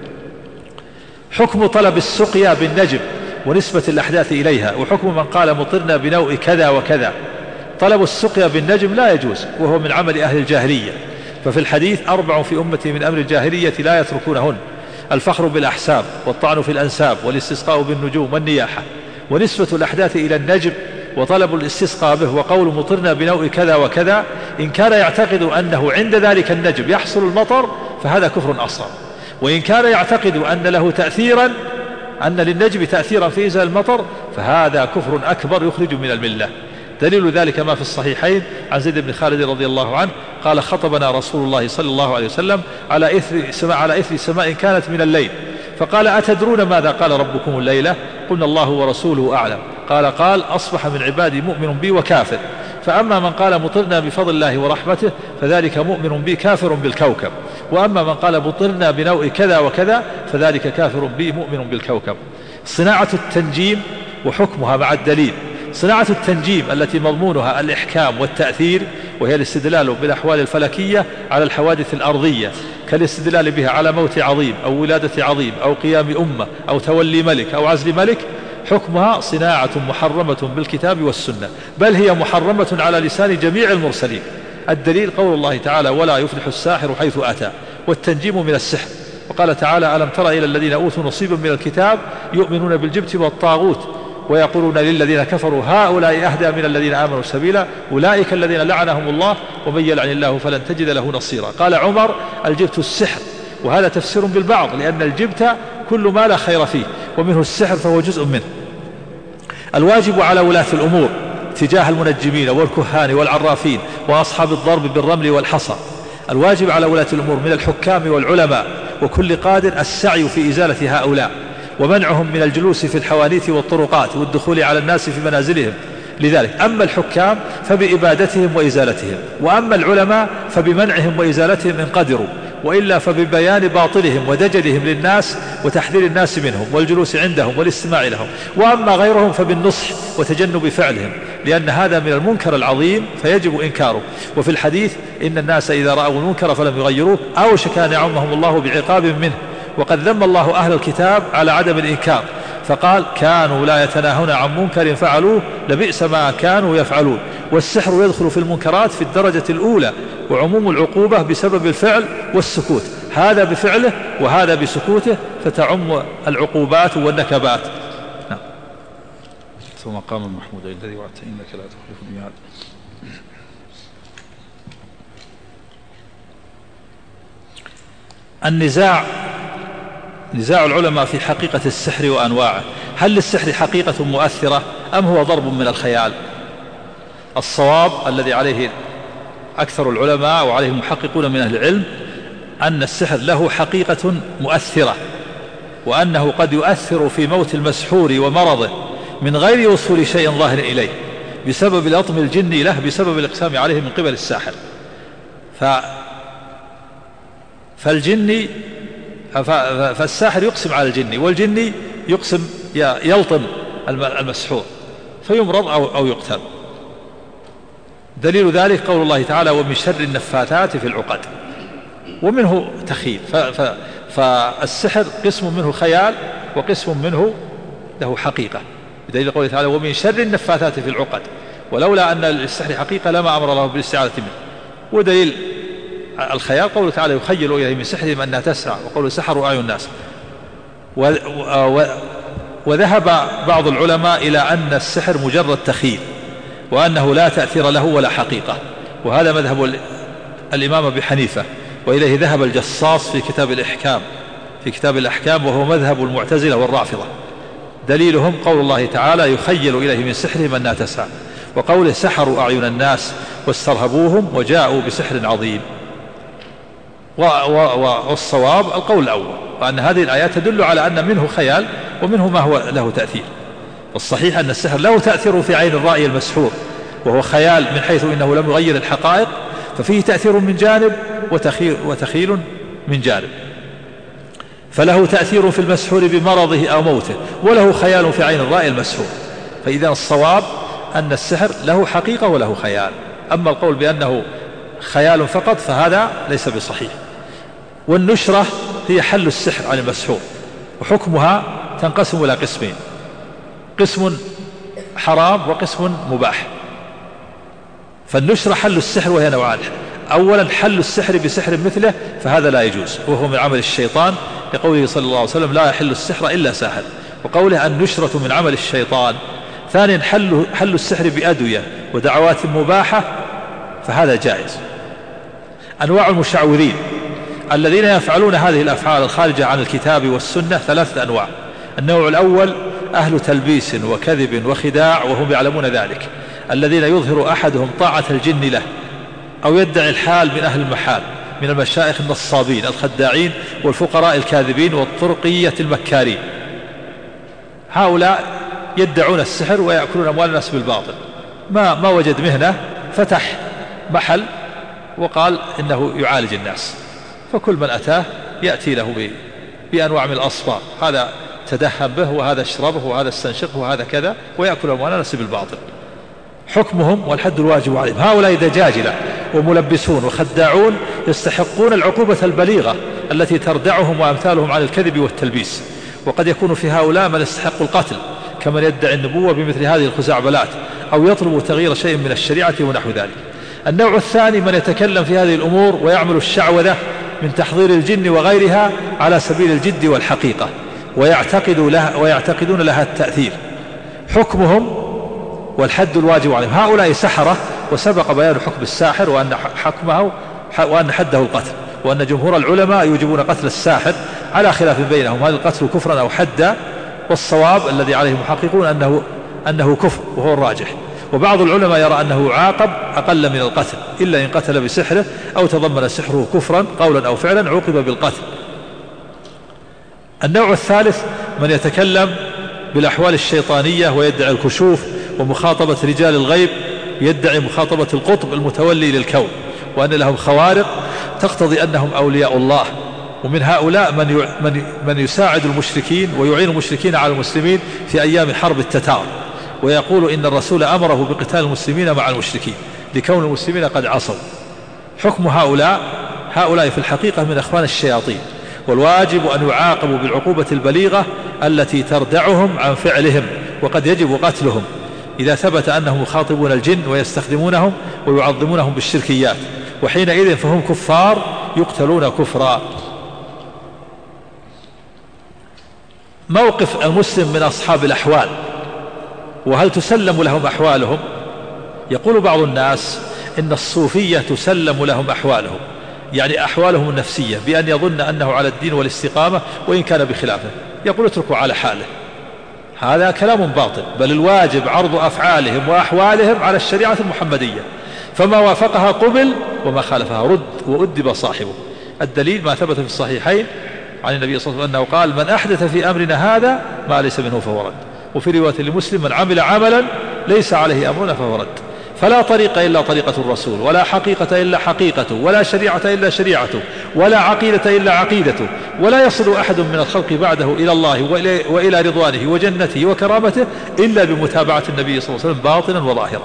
حكم طلب السقيا بالنجم ونسبة الأحداث إليها، وحكم من قال مطرنا بنوء كذا وكذا. طلب السقيا بالنجم لا يجوز، وهو من عمل أهل الجاهلية. ففي الحديث: 4 في أمتي من أمر الجاهلية لا يتركونهن: الفخر بالأحساب والطعن في الأنساب والاستسقاء بالنجوم والنياحة. ونسبة الأحداث إلى النجم وطلب الاستسقاء به وقول مطرنا بنوء كذا وكذا، إن كان يعتقد أنه عند ذلك النجم يحصل المطر فهذا كفر أصغر. وإن كان يعتقد أن له تأثيرا، أن للنجم تأثيرا في إنزال المطر، فهذا كفر أكبر يخرج من الملة. دليل ذلك ما في الصحيحين عن زيد بن خالد رضي الله عنه قال: خطبنا رسول الله صلى الله عليه وسلم على إثر سماء كانت من الليل، فقال: أتدرون ماذا قال ربكم الليلة؟ قلنا: الله ورسوله أعلم. قال: أصبح من عبادي مؤمن بي وكافر، فأما من قال مطرنا بفضل الله ورحمته فذلك مؤمن بي كافر بالكوكب، وأما من قال مطرنا بنوء كذا وكذا فذلك كافر بي مؤمن بالكوكب. صناعة التنجيم وحكمها مع الدليل. صناعة التنجيم التي مضمونها الإحكام والتأثير، وهي الاستدلال بالأحوال الفلكية على الحوادث الأرضية، كالاستدلال بها على موت عظيم أو ولادة عظيم أو قيام أمة أو تولي ملك أو عزل ملك، حكمها صناعة محرمة بالكتاب والسنة، بل هي محرمة على لسان جميع المرسلين. الدليل قول الله تعالى: ولا يفلح الساحر حيث أتى. والتنجيم من السحر. وقال تعالى: ألم تر إلى الذين أوتوا نصيبا من الكتاب يؤمنون بالجبت والطاغوت ويقولون للذين كفروا هؤلاء أهدى من الذين آمنوا سبيلا أولئك الذين لعنهم الله ومن يلعن الله فلن تجد له نصيرا. قال عمر الجبت السحر، وهذا تفسير بالبعض، لأن الجبت كل ما لا خير فيه، ومنه السحر فهو جزء منه. الواجب على ولاة الأمور تجاه المنجمين والكهان والعرافين وأصحاب الضرب بالرمل والحصى، الواجب على ولاة الأمور من الحكام والعلماء وكل قادر السعي في إزالة هؤلاء ومنعهم من الجلوس في الحوانيت والطرقات والدخول على الناس في منازلهم. لذلك أما الحكام فبإبادتهم وإزالتهم، وأما العلماء فبمنعهم وإزالتهم إن قدروا، وإلا فببيان باطلهم ودجلهم للناس وتحذير الناس منهم والجلوس عندهم والاستماع لهم، وأما غيرهم فبالنصح وتجنب فعلهم، لأن هذا من المنكر العظيم فيجب إنكاره. وفي الحديث إن الناس إذا رأوا المنكر فلم يغيروه أوشك أن يعمهم الله بعقاب منه. وقد ذم الله أهل الكتاب على عدم الإنكار فقال كانوا لا يتناهون عن منكر فعلوه لبئس ما كانوا يفعلون. والسحر يدخل في المنكرات في الدرجة الأولى، وعموم العقوبة بسبب الفعل والسكوت، هذا بفعله وهذا بسكوته، فتعم العقوبات والنكبات. نعم. ثم قام المحمود الذي وعدت إنك لا تخلف الميعاد. نزاع العلماء في حقيقة السحر وأنواعه، هل للسحر حقيقة مؤثرة أم هو ضرب من الخيال؟ الصواب الذي عليه أكثر العلماء وعليه المحققون من أهل العلم أن السحر له حقيقة مؤثرة، وأنه قد يؤثر في موت المسحور ومرضه من غير وصول شيء ظاهر إليه بسبب الأطم الجني له بسبب الإقسام عليه من قبل الساحر. فالساحر يقسم على الجني، والجني يقسم يلطم المسحور فيمرض أو يقتل. دليل ذلك قول الله تعالى ومن شر النفاثات في العقد، ومنه تخيل. فالسحر قسم منه خيال وقسم منه له حقيقة، بدليل قوله تعالى ومن شر النفاثات في العقد، ولولا أن للسحر حقيقة لما أمر الله بالاستعاذة منه. ودليل الخيال قوله تعالى يخيل إليه من سحرهم أنها تسعى، وقوله سحروا أعين الناس. وذهب بعض العلماء إلى أن السحر مجرد تخيل، وأنه لا تأثير له ولا حقيقة، وهذا مذهب الإمام أبي حنيفة، وإليه ذهب الجصاص في كتاب الأحكام وهو مذهب المعتزلة والرافضة. دليلهم قول الله تعالى يخيل إليه من سحرهم أنها تسعى، وقوله سحروا أعين الناس واسترهبوهم وجاءوا بسحر عظيم. والصواب القول الأول، وأن هذه الآيات تدل على أن منه خيال ومنه ما هو له تأثير. والصحيح أن السحر له تأثير في عين الرائي المسحور، وهو خيال من حيث إنه لم يغير الحقائق، ففيه تأثير من جانب وتخيل من جانب. فله تأثير في المسحور بمرضه أو موته، وله خيال في عين الرائي المسحور. فإذا الصواب أن السحر له حقيقة وله خيال. أما القول بأنه خيال فقط فهذا ليس بصحيح. والنشرة هي حل السحر عن المسحور، وحكمها تنقسم إلى قسمين: قسم حرام وقسم مباح. فالنشرة حل السحر وهي نوعان: أولا حل السحر بسحر مثله فهذا لا يجوز وهو من عمل الشيطان، لقوله صلى الله عليه وسلم لا يحل السحر إلا ساحر، وقوله النشرة من عمل الشيطان. ثانيا حل السحر بأدوية ودعوات مباحة فهذا جائز. أنواع المشعوذين الذين يفعلون هذه الأفعال الخارجة عن الكتاب والسنة 3 أنواع. النوع الأول أهل تلبيس وكذب وخداع وهم يعلمون ذلك، الذين يظهر أحدهم طاعة الجن له أو يدعي الحال من أهل المحال من المشايخ النصابين الخداعين والفقراء الكاذبين والطرقية المكارين. هؤلاء يدعون السحر ويأكلون أموال الناس بالباطل. ما وجد مهنة فتح محل وقال إنه يعالج الناس، فكل من أتاه يأتي له بأنواع من الأصفار، هذا تدهن به وهذا اشربه وهذا استنشقه وهذا كذا، ويأكل أموال الناس بالباطل. حكمهم والحد الواجب عليهم: هؤلاء دجاجلة وملبسون وخداعون يستحقون العقوبة البليغة التي تردعهم وأمثالهم عن الكذب والتلبيس. وقد يكون في هؤلاء من يستحق القتل كمن يدعي النبوة بمثل هذه الخزعبلات أو يطلب تغيير شيء من الشريعة ونحو ذلك. النوع الثاني من يتكلم في هذه الأمور ويعمل الشعوذة من تحضير الجن وغيرها على سبيل الجد والحقيقة ويعتقدون لها التأثير. حكمهم والحد الواجب عليهم. هؤلاء سحرة، وسبق بيان حكم الساحر وأن حده القتل، وأن جمهور العلماء يوجبون قتل الساحر على خلاف بينهم هل القتل كفرا أو حدا، والصواب الذي عليه محققون أنه كفر وهو الراجح. وبعض العلماء يرى أنه يعاقب أقل من القتل إلا إن قتل بسحره أو تضمن سحره كفرا قولا أو فعلا عوقب بالقتل. النوع الثالث من يتكلم بالأحوال الشيطانية ويدعي الكشوف ومخاطبة رجال الغيب، يدعي مخاطبة القطب المتولي للكون، وأن لهم خوارق تقتضي أنهم أولياء الله. ومن هؤلاء من يساعد المشركين ويعين المشركين على المسلمين في أيام حرب التتار، ويقول إن الرسول أمره بقتال المسلمين مع المشركين لكون المسلمين قد عصوا. حكم هؤلاء في الحقيقة من أخوان الشياطين، والواجب أن يعاقبوا بالعقوبة البليغة التي تردعهم عن فعلهم، وقد يجب قتلهم إذا ثبت أنهم يخاطبون الجن ويستخدمونهم ويعظمونهم بالشركيات، وحينئذ فهم كفار يقتلون كفرا. موقف المسلم من أصحاب الأحوال، وهل تسلم لهم أحوالهم؟ يقول بعض الناس إن الصوفية تسلم لهم أحوالهم، يعني أحوالهم النفسية، بأن يظن أنه على الدين والاستقامة وإن كان بخلافه. يقول اتركوا على حاله، هذا كلام باطل، بل الواجب عرض أفعالهم وأحوالهم على الشريعة المحمدية، فما وافقها قبل وما خالفها رد وأدب صاحبه. الدليل ما ثبت في الصحيحين عن النبي صلى الله عليه وسلم أنه قال من أحدث في أمرنا هذا ما ليس منه فهو رد. وفي رواية لمسلم من عمل عملا ليس عليه أمرنا فهو رد. فلا طريق إلا طريقة الرسول، ولا حقيقة إلا حقيقته، ولا شريعة إلا شريعته، ولا عقيدة إلا عقيدته، ولا يصل أحد من الخلق بعده إلى الله وإلى رضوانه وجنته وكرامته إلا بمتابعة النبي صلى الله عليه وسلم باطنا وظاهرا.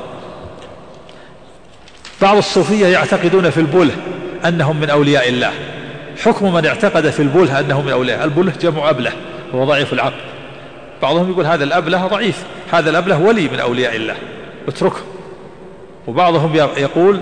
بعض الصوفية يعتقدون في البله أنهم من أولياء الله. حكم من اعتقد في البله أنه من أولياء. البله جمع أبله وهو ضعيف العقل. بعضهم يقول هذا الأبله ضعيف، هذا الأبله ولي من أولياء الله، اتركه. وبعضهم يقول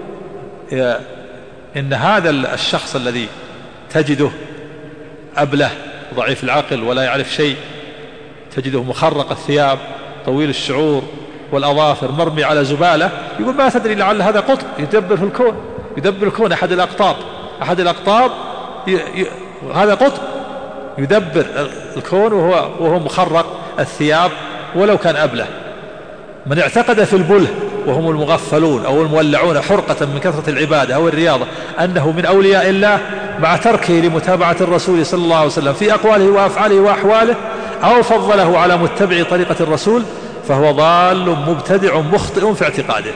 إن هذا الشخص الذي تجده أبله ضعيف العقل ولا يعرف شيء، تجده مخرق الثياب طويل الشعور والأظافر مرمي على زبالة، يقول ما تدري لعل هذا قطب يدبر في الكون، يدبر الكون أحد الأقطاب هذا قطب يدبر الكون وهو مخرق الثياب ولو كان أبله. من اعتقد في البله وهم المغفلون أو المولعون حرقة من كثرة العبادة أو الرياضة أنه من أولياء الله مع تركه لمتابعة الرسول صلى الله عليه وسلم في أقواله وأفعاله وأحواله، أو فضله على متبع طريقة الرسول، فهو ضال مبتدع مخطئ في اعتقاده.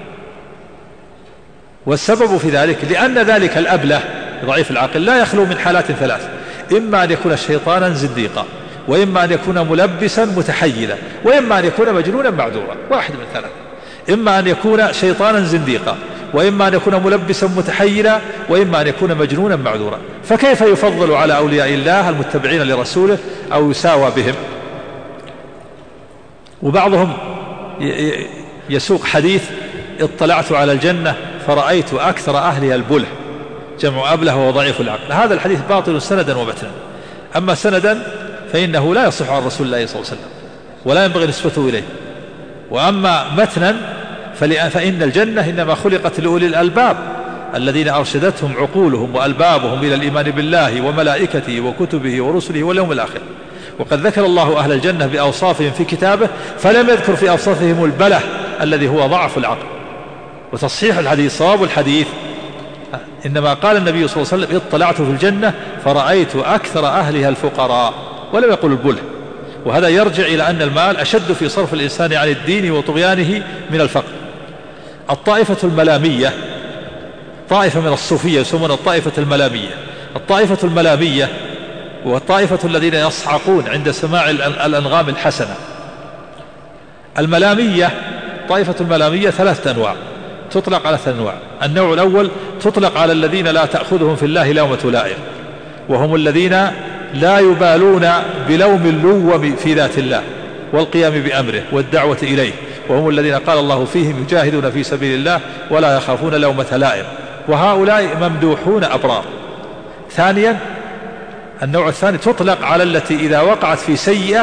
والسبب في ذلك لأن ذلك الأبله ضعيف العقل لا يخلو من حالات ثلاث: إما أن يكون شيطانا زنديقا، وإما أن يكون ملبسا متحيلا، وإما أن يكون مجنونا معذورا. واحد من ثلاث: إما أن يكون شيطانا زنديقا، وإما أن يكون ملبسا متحيلا، وإما أن يكون مجنونا معذورا. فكيف يفضل على أولياء الله المتبعين لرسوله أو يساوى بهم؟ وبعضهم يسوق حديث: اطلعت على الجنة فرأيت أكثر أهلها البله، جمع أبله وهو ضعيف العقل. هذا الحديث باطل سندا ومتنا. أما سندا فإنه لا يصح عن رسول الله صلى الله عليه وسلم ولا ينبغي نسبته إليه، وأما متنا فإن الجنة إنما خلقت لأولي الألباب الذين أرشدتهم عقولهم وألبابهم إلى الإيمان بالله وملائكته وكتبه ورسله واليوم الآخر. وقد ذكر الله أهل الجنة بأوصافهم في كتابه، فلم يذكر في أوصافهم البله الذي هو ضعف العقل. وتصحيح الحديث صواب الحديث إنما قال النبي صلى الله عليه وسلم: اطلعت في الجنة فرأيت أكثر أهلها الفقراء، ولم يقل البله. وهذا يرجع إلى أن المال أشد في صرف الإنسان عن الدين وطغيانه من الفقر. الطائفة الملامية، طائفة من الصوفية يسمون الطائفة الملامية. الطائفة الملامية والطائفة الذين يصعقون عند سماع الأنغام الحسنة. الملامية، طائفة الملامية 3 أنواع، تطلق على 3 أنواع. النوع الأول تطلق على الذين لا تأخذهم في الله لومة لائم، وهم الذين لا يبالون بلوم اللوم في ذات الله والقيام بأمره والدعوة إليه، وهم الذين قال الله فيهم: يجاهدون في سبيل الله ولا يخافون لومة لائم. وهؤلاء ممدوحون أبرار. ثانيا، النوع الثاني تطلق على التي إذا وقعت في سيئة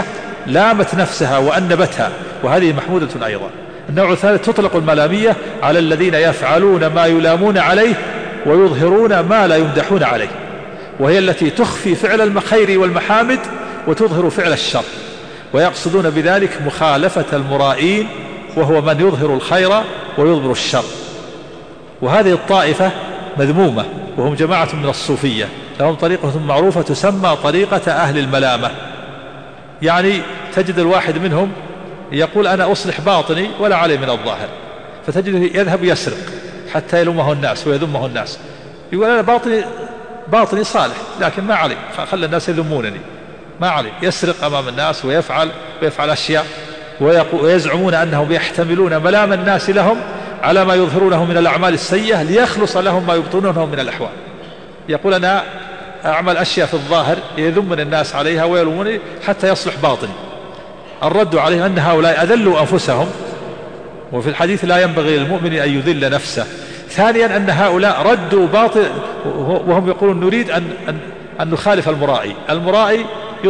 لامت نفسها وأنبتها، وهذه محمودة أيضا. النوع الثالث تطلق الملامية على الذين يفعلون ما يلامون عليه ويظهرون ما لا يمدحون عليه، وهي التي تخفي فعل الخير والمحامد وتظهر فعل الشر، ويقصدون بذلك مخالفة المرائين وهو من يظهر الخير ويضمر الشر. وهذه الطائفة مذمومة، وهم جماعة من الصوفية، لهم طريقة معروفة تسمى طريقة أهل الملامة. يعني تجد الواحد منهم يقول أنا أصلح باطني ولا علي من الظاهر، فتجده يذهب يسرق حتى يلومه الناس ويذمه الناس، يقول أنا باطني صالح لكن ما علي، خلى الناس يذمونني، ما علي. يسرق أمام الناس ويفعل أشياء، ويزعمون أنهم يحتملون ملام الناس لهم على ما يظهرونه من الأعمال السيئة ليخلص لهم ما يبطنونه من الأحوال. يقول أنا أعمل أشياء في الظاهر يذمني الناس عليها ويلوموني حتى يصلح باطني. الرد عليهم أن هؤلاء أذلوا أنفسهم، وفي الحديث لا ينبغي للمؤمن أن يذل نفسه. ثانيا أن هؤلاء ردوا باطل، وهم يقولون نريد أن نخالف المرائي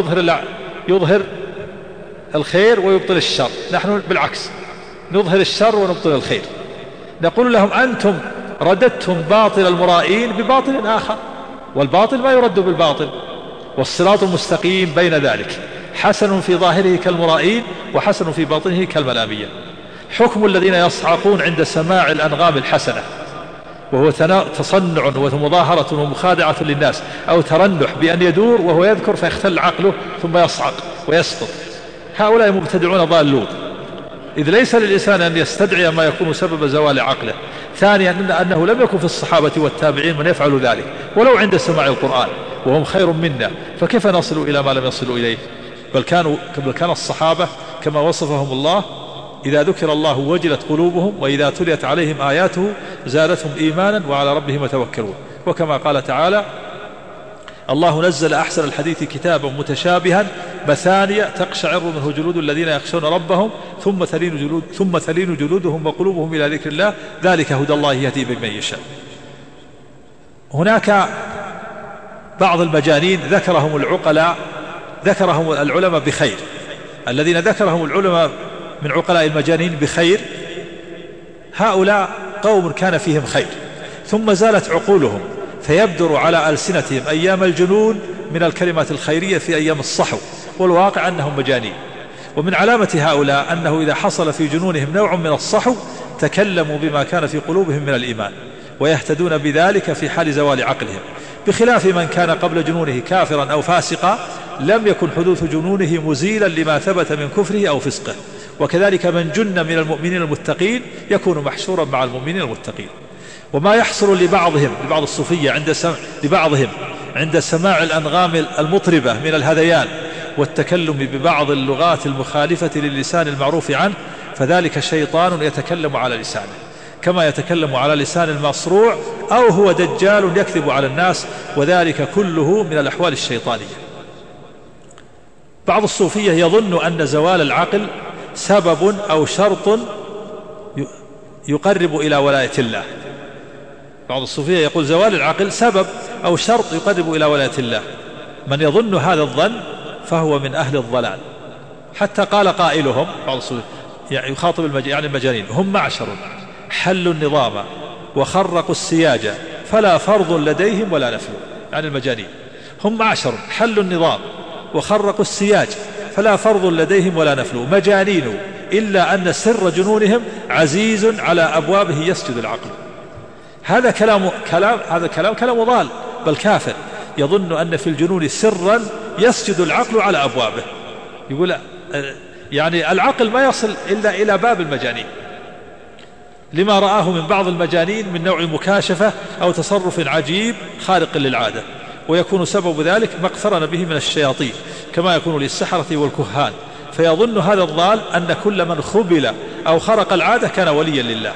يظهر الخير ويبطل الشر، نحن بالعكس نظهر الشر ونبطل الخير. نقول لهم أنتم رددتم باطل المرائين بباطل آخر، والباطل ما يرد بالباطل، والصراط المستقيم بين ذلك، حسن في ظاهره كالمرائين وحسن في باطنه كالملامية. حكم الذين يصعقون عند سماع الأنغام الحسنة، وهو تصنع ومظاهرة ومخادعة للناس، أو ترنح بأن يدور وهو يذكر فيختل عقله ثم يصعق ويسقط. هؤلاء مبتدعون ضالون، إذ ليس للإنسان أن يستدعي ما يكون سبب زوال عقله. ثانيا أنه لم يكن في الصحابة والتابعين من يفعل ذلك ولو عند سماع القرآن، وهم خير منا، فكيف نصل إلى ما لم يصلوا إليه؟ بل كان الصحابة كما وصفهم الله: إذا ذكر الله وجلت قلوبهم وإذا تليت عليهم آياته زادتهم إيمانا وعلى ربهم يتوكلون. وكما قال تعالى: الله نزل أحسن الحديث كتابا متشابها مثانية تقشعر منه جلود الذين يخشون ربهم ثم تلين جلودهم وقلوبهم إلى ذكر الله ذلك هدى الله يهدي بمن يشاء. هناك بعض المجانين ذكرهم العلماء بخير. الذين ذكرهم العلماء من عقلاء المجانين بخير هؤلاء قوم كان فيهم خير، ثم زالت عقولهم، فيبدر على ألسنتهم أيام الجنون من الكلمات الخيرية في أيام الصحو، والواقع أنهم مجانين. ومن علامة هؤلاء أنه إذا حصل في جنونهم نوع من الصحو تكلموا بما كان في قلوبهم من الإيمان، ويهتدون بذلك في حال زوال عقلهم، بخلاف من كان قبل جنونه كافرا أو فاسقا لم يكن حدوث جنونه مزيلا لما ثبت من كفره أو فسقه. وكذلك من جن من المؤمنين المتقين يكون محشورا مع المؤمنين المتقين. وما يحصل لبعض الصوفية عند سماع الأنغام المطربة من الهذيان والتكلم ببعض اللغات المخالفة للسان المعروف عنه، فذلك شيطان يتكلم على لسانه كما يتكلم على لسان المصروع، أو هو دجال يكذب على الناس، وذلك كله من الأحوال الشيطانية. بعض الصوفية يظن أن زوال العقل سبب أو شرط يقرب إلى ولاية الله. بعض الصوفية يقول زوال العقل سبب أو شرط يقرب إلى ولاية الله. من يظن هذا الظن فهو من أهل الضلال. حتى قال قائلهم بعض الصوفية يخاطب المجانين: هم معشر حلوا النظام وخرقوا السياجة فلا فرض لديهم ولا نفل. يعني المجانين هم معشر حلوا النظام وخرقوا السياج فلا فرض لديهم ولا نفل، مجانين إلا أن سر جنونهم عزيز على أبوابه يسجد العقل. هذا كلام ضال، بل كافر، يظن أن في الجنون سرا يسجد العقل على أبوابه. يقول يعني العقل ما يصل إلا إلى باب المجانين، لما رآه من بعض المجانين من نوع مكاشفة أو تصرف عجيب خارق للعادة، ويكون سبب ذلك ما اقترن به من الشياطين كما يكون للسحرة والكهان. فيظن هذا الضال أن كل من خبل أو خرق العادة كان وليا لله.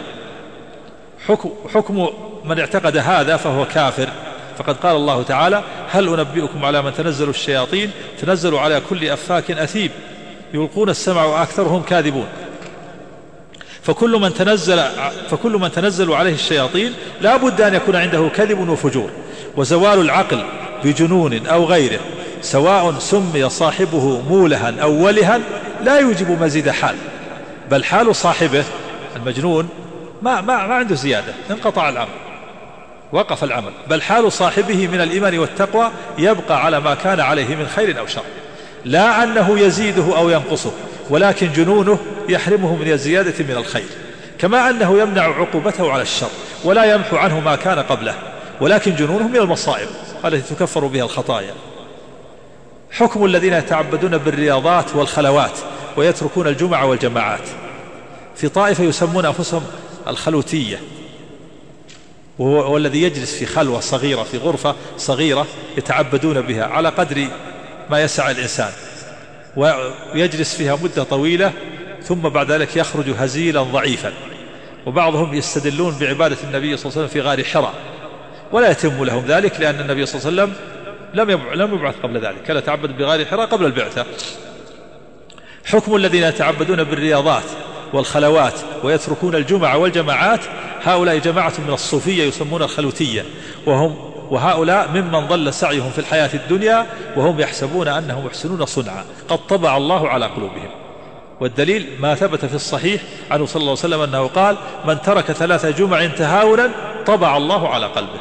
حكم من اعتقد هذا فهو كافر، فقد قال الله تعالى: هل أنبئكم على من تنزل الشياطين تنزل على كل أفاك أثيم يلقون السمع وأكثرهم كاذبون. فكل من تنزل عليه الشياطين لا بد أن يكون عنده كذب وفجور. وزوال العقل بجنون أو غيره سواء سمي صاحبه مولها أو ولها لا يوجب مزيد حال، بل حال صاحبه المجنون ما عنده زيادة، انقطع العمل، وقف العمل، بل حال صاحبه من الإيمان والتقوى يبقى على ما كان عليه من خير أو شر، لا أنه يزيده أو ينقصه، ولكن جنونه يحرمه من الزيادة من الخير، كما أنه يمنع عقوبته على الشر ولا يمحو عنه ما كان قبله، ولكن جنونه من المصائب التي تكفر بها الخطايا. حكم الذين يتعبدون بالرياضات والخلوات ويتركون الجمع والجماعات. في طائفة يسمون أنفسهم الخلوتية، وهو الذي يجلس في خلوة صغيرة في غرفة صغيرة يتعبدون بها على قدر ما يسع الإنسان، ويجلس فيها مدة طويلة ثم بعد ذلك يخرج هزيلا ضعيفا. وبعضهم يستدلون بعبادة النبي صلى الله عليه وسلم في غار حراء، ولا يتم لهم ذلك لأن النبي صلى الله عليه وسلم لم يبعث قبل ذلك، كان يتعبد بغار حراء قبل البعثة. حكم الذين يتعبدون بالرياضات والخلوات ويتركون الجمع والجماعات. هؤلاء جماعة من الصوفية يسمون الخلوتية، وهؤلاء ممن ضل سعيهم في الحياة الدنيا وهم يحسبون أنهم يحسنون صنعا، قد طبع الله على قلوبهم. والدليل ما ثبت في الصحيح عنه صلى الله عليه وسلم أنه قال: من ترك 3 جمع تهاونا طبع الله على قلبه.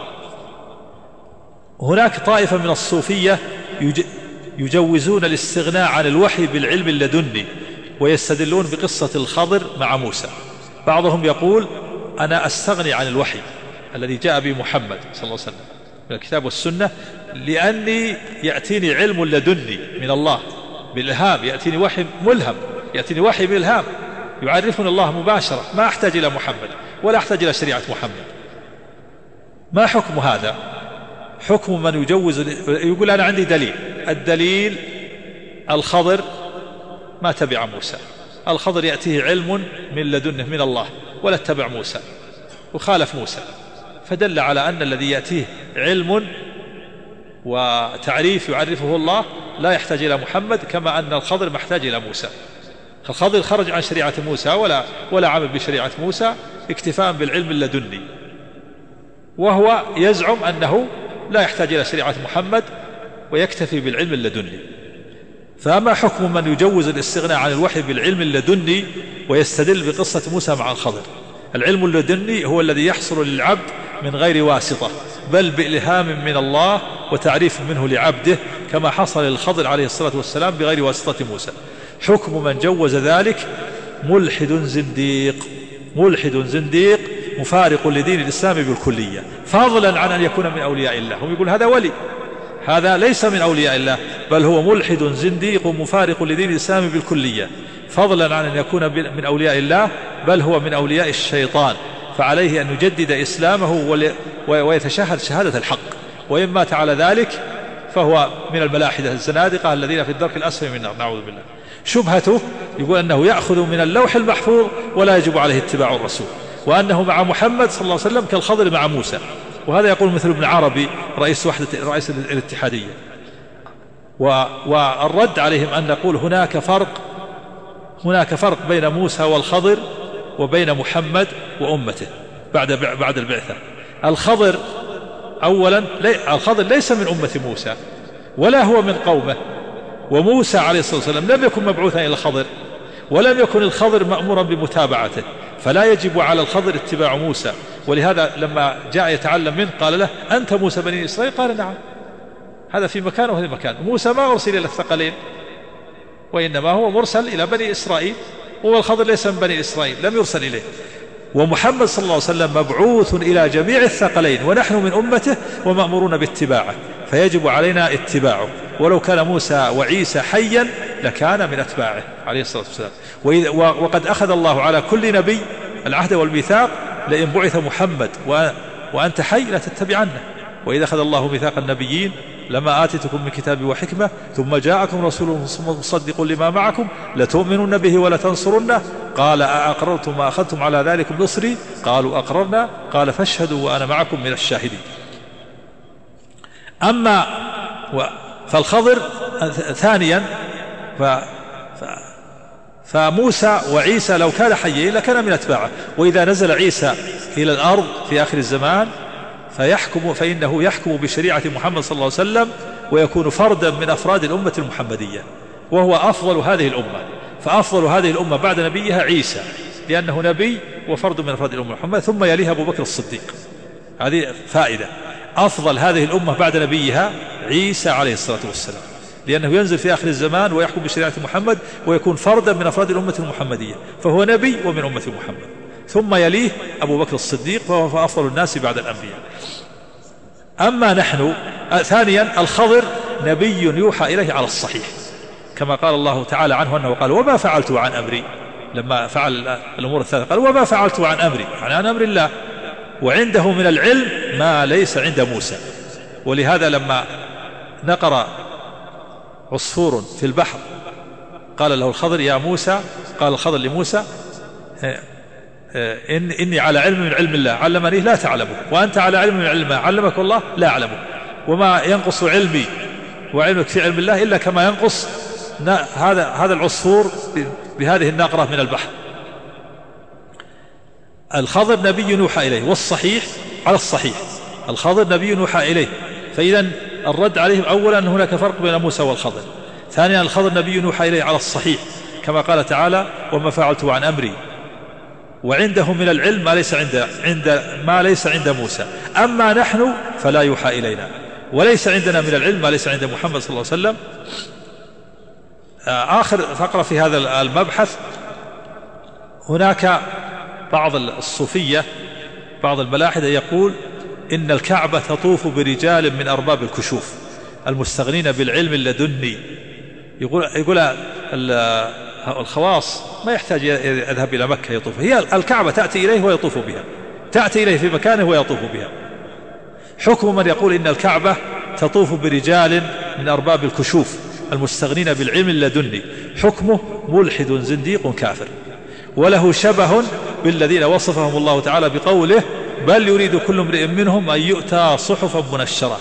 هناك طائفة من الصوفية يجوزون الاستغناء عن الوحي بالعلم اللدني، ويستدلون بقصة الخضر مع موسى. بعضهم يقول: أنا أستغني عن الوحي الذي جاء به محمد صلى الله عليه وسلم من الكتاب والسنة، لأني يأتيني علم لدني من الله بالإلهام، يأتيني وحي ملهم، يأتيني وحي بالإلهام يعرفني الله مباشرة، ما أحتاج إلى محمد ولا أحتاج إلى شريعة محمد. ما حكم هذا؟ حكم من يجوز، يقول: أنا عندي دليل، الدليل الخضر ما تبع موسى، الخضر يأتيه علم من لدنه من الله ولا اتبع موسى وخالف موسى، فدل على أن الذي يأتيه علم وتعريف يعرفه الله لا يحتاج إلى محمد، كما أن الخضر محتاج إلى موسى. الخضر خرج عن شريعة موسى ولا عمل بشريعة موسى، اكتفاء بالعلم اللدني، وهو يزعم أنه لا يحتاج إلى شريعة محمد ويكتفي بالعلم اللدني. فأما حكم من يجوز الاستغناء عن الوحي بالعلم اللدني ويستدل بقصة موسى مع الخضر؟ العلم اللدني هو الذي يحصل للعبد من غير واسطة، بل بإلهام من الله وتعريف منه لعبده، كما حصل للخضر عليه الصلاة والسلام بغير واسطة موسى. حكم من جوز ذلك: ملحد زنديق، ملحد زنديق مفارق لدين الإسلام بالكلية، فضلا عن أن يكون من أولياء الله. هم يقول هذا ولي، هذا ليس من أولياء الله، بل هو ملحد زنديق مفارق لدين الإسلام بالكلية، فضلا عن أن يكون من أولياء الله، بل هو من أولياء الشيطان، فعليه أن يجدد إسلامه ويتشهد شهادة الحق، وإن مات على ذلك فهو من الملاحدة الزنادقة الذين في الدرك الأسفل من النار، نعوذ بالله. شبهته يقول أنه يأخذ من اللوح المحفوظ ولا يجب عليه اتباع الرسول، وأنه مع محمد صلى الله عليه وسلم كالخضر مع موسى، وهذا يقول مثل ابن عربي رئيس الاتحادية. والرد عليهم أن نقول هناك فرق بين موسى والخضر وبين محمد وأمته بعد البعثة. الخضر أولا الخضر ليس من أمة موسى ولا هو من قومه، وموسى عليه الصلاة والسلام لم يكن مبعوثا إلى الخضر، ولم يكن الخضر مأمورا بمتابعته، فلا يجب على الخضر اتباع موسى. ولهذا لما جاء يتعلم منه قال له: أنت موسى بني إسرائيل؟ قال: نعم. هذا في مكان وهذا مكان. موسى ما أرسل إلى الثقلين، وإنما هو مرسل إلى بني إسرائيل، والخضر ليس من بني إسرائيل، لم يرسل إليه. ومحمد صلى الله عليه وسلم مبعوث إلى جميع الثقلين، ونحن من أمته ومأمورون باتباعه، فيجب علينا اتباعه. ولو كان موسى وعيسى حيا لكان من أتباعه عليه الصلاة والسلام. وقد أخذ الله على كل نبي العهد والميثاق: لئن بعث محمد وأنت حي لا تتبعنه، وإذا أخذ الله ميثاق النبيين لما آتيتكم من كتاب وحكمة ثم جاءكم رسول مصدق لما معكم لتؤمنن به ولتنصرنه، قال: أأقررتم ما أخذتم على ذلكم نصري؟ قالوا: أقررنا. قال: فاشهدوا وأنا معكم من الشاهدين. أما فالخضر ثانيا فموسى وعيسى لو كان حيين لكان من أتباعه، وإذا نزل عيسى إلى الأرض في آخر الزمان فإنه يحكم بشريعة محمد صلى الله عليه وسلم ويكون فردا من أفراد الأمة المحمدية، وهو أفضل هذه الأمة. فأفضل هذه الأمة بعد نبيها عيسى، لأنه نبي وفرد من أفراد الأمة محمد، ثم يليها أبو بكر الصديق. هذه فائدة. أفضل هذه الأمة بعد نبيها عيسى عليه الصلاة والسلام، لأنه ينزل في آخر الزمان ويحكم بشريعة محمد ويكون فردا من أفراد الأمة المحمدية، فهو نبي ومن أمة محمد. ثم يليه أبو بكر الصديق، فهو أفضل الناس بعد الأنبياء. أما نحن ثانيا، الخضر نبي يوحى إليه على الصحيح، كما قال الله تعالى عنه أنه قال وما فعلت عن أمري، لما فعل الأمور الثلاثة قال وما فعلت عن أمري، يعني عن أمر الله. وعنده من العلم ما ليس عند موسى. ولهذا لما نقر عصفور في البحر قال له الخضر يا موسى، قال الخضر لموسى إني على علم من علم الله علمني لا تعلمه، وأنت على علم من علم ما علمك الله لا أعلمه، وما ينقص علمي وعلمك في علم الله إلا كما ينقص هذا العصفور بهذه الناقرة من البحر. الخضر نبي يوحى إليه، والصحيح على الصحيح، الخضر نبي يوحى إليه. فإذا الرد عليهم أولا أن هناك فرق بين موسى والخضر. ثانيا الخضر نبي يوحى إليه على الصحيح، كما قال تعالى وما فعلت عن أمري. وعنده من العلم ما ليس عند موسى. أما نحن فلا يوحى إلينا، وليس عندنا من العلم ما ليس عند محمد صلى الله عليه وسلم. آخر فقرة في هذا المبحث، هناك بعض الصوفية بعض الملاحدة يقول إن الكعبة تطوف برجال من أرباب الكشوف المستغنين بالعلم اللدني. يقول الخواص ما يحتاج يذهب إلى مكة يطوف، هي الكعبة تأتي إليه ويطوف بها، تأتي إليه في مكانه ويطوف بها. حكم من يقول إن الكعبة تطوف برجال من أرباب الكشوف المستغنين بالعلم اللدني، حكمه ملحد زنديق كافر، وله شبه بالذين وصفهم الله تعالى بقوله بل يريد كل امرئ منهم أن يؤتى صحفا منشرة.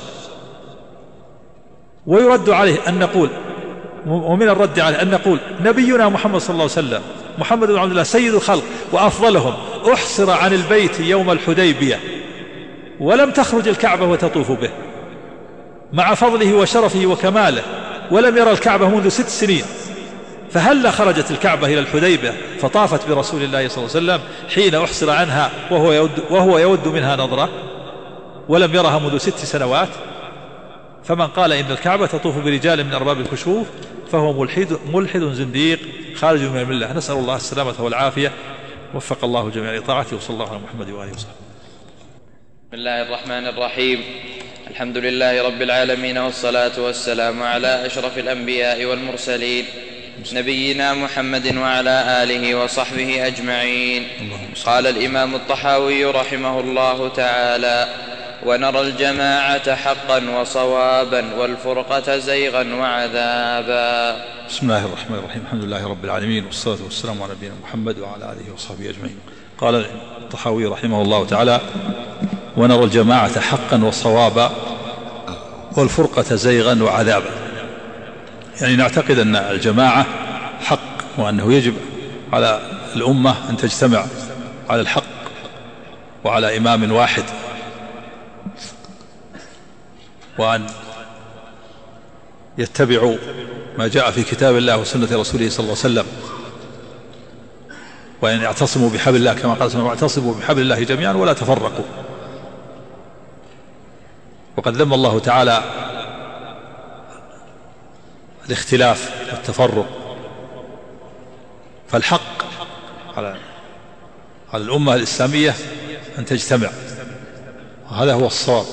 ويرد عليه أن نقول، ومن الرد عليه أن نقول نبينا محمد صلى الله عليه وسلم محمد بن عبد الله سيد الخلق وأفضلهم أحصر عن البيت يوم الحديبية ولم تخرج الكعبة وتطوف به مع فضله وشرفه وكماله، ولم يرى الكعبة منذ 6 سنين، فهل خرجت الكعبة إلى الحديبية فطافت برسول الله صلى الله عليه وسلم حين أحصر عنها وهو يود منها نظرة ولم يرها منذ 6 سنوات؟ فمن قال إن الكعبة تطوف برجال من أرباب الكشوف فهو ملحد زنديق خارج من الملة. نسأل الله السلامة والعافية، وفق الله جميع لطاعته، وصلى الله على محمد وآله وصحبه. بسم الله الرحمن الرحيم. الحمد لله رب العالمين، والصلاة والسلام على أشرف الأنبياء والمرسلين نبينا محمد وعلى آله وصحبه أجمعين. قال الإمام الطحاوي رحمه الله تعالى: ونرى الجماعة حقا وصوابا والفرقة زيغا وعذابا. بسم الله الرحمن الرحيم. الحمد لله رب العالمين، والصلاة والسلام على نبينا محمد وعلى آله وصحبه أجمعين. قال الطحاوي رحمه الله تعالى: ونرى الجماعة حقا وصوابا والفرقة زيغا وعذابا. يعني نعتقد أن الجماعة حق، وأنه يجب على الأمة أن تجتمع على الحق وعلى إمام واحد، وأن يتبعوا ما جاء في كتاب الله وسنة رسوله صلى الله عليه وسلم، وأن يعتصموا بحبل الله كما قال سبحانه: واعتصموا بحبل الله جميعا ولا تفرقوا. وقد ذم الله تعالى الاختلاف والتفرق، فالحق على الأمة الإسلامية أن تجتمع، وهذا هو الصواب.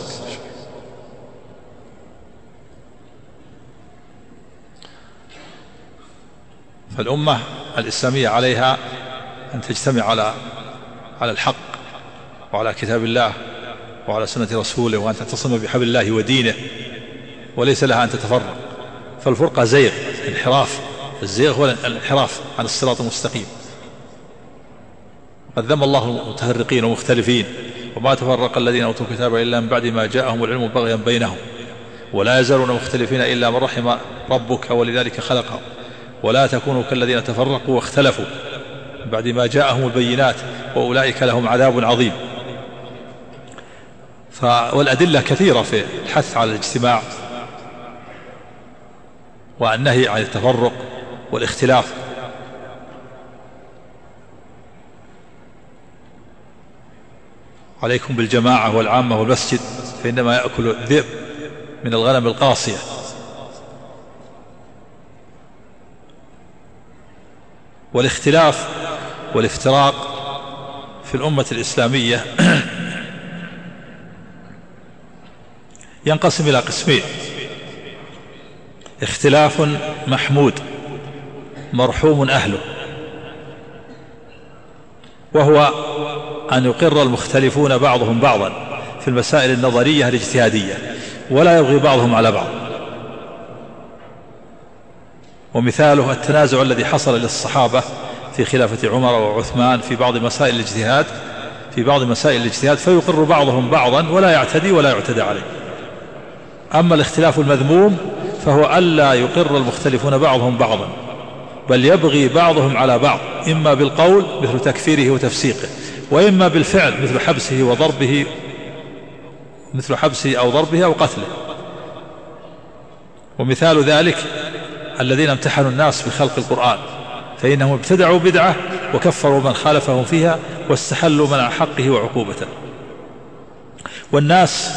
فالأمة الإسلامية عليها أن تجتمع على الحق وعلى كتاب الله وعلى سنة رسوله، وأن تعتصم بحبل الله ودينه، وليس لها أن تتفرق. فالفرقة زيغ، انحراف. الزيغ هو الانحراف عن الصراط المستقيم. قد ذم الله المتفرقين ومختلفين: وما تفرق الذين أوتوا الكتاب إلا من بعد ما جاءهم العلم بغيا بينهم ولا يزالون مختلفين إلا من رحم ربك ولذلك خلقهم ولا تكونوا كالذين تفرقوا واختلفوا من بعد ما جاءهم البينات وأولئك لهم عذاب عظيم. والأدلة كثيرة في الحث على الاجتماع والنهي عن التفرق والاختلاف. عليكم بالجماعة والعامة والمسجد فإنما يأكل الذئب من الغنم القاصية. والاختلاف والافتراق في الأمة الإسلامية ينقسم إلى قسمين: اختلاف محمود مرحوم أهله، وهو أن يقر المختلفون بعضهم بعضا في المسائل النظرية الاجتهادية ولا يبغي بعضهم على بعض. ومثاله التنازع الذي حصل للصحابة في خلافة عمر وعثمان في بعض مسائل الاجتهاد فيقر بعضهم بعضا ولا يعتدي ولا يعتدى عليه. أما الاختلاف المذموم فهو ألا يقر المختلفون بعضهم بعضا، بل يبغي بعضهم على بعض، إما بالقول مثل تكفيره وتفسيقه، وإما بالفعل مثل حبسه أو ضربه أو قتله. ومثال ذلك الذين امتحنوا الناس بخلق القرآن، فإنهم ابتدعوا بدعة وكفروا من خالفهم فيها واستحلوا منع حقه وعقوبته. والناس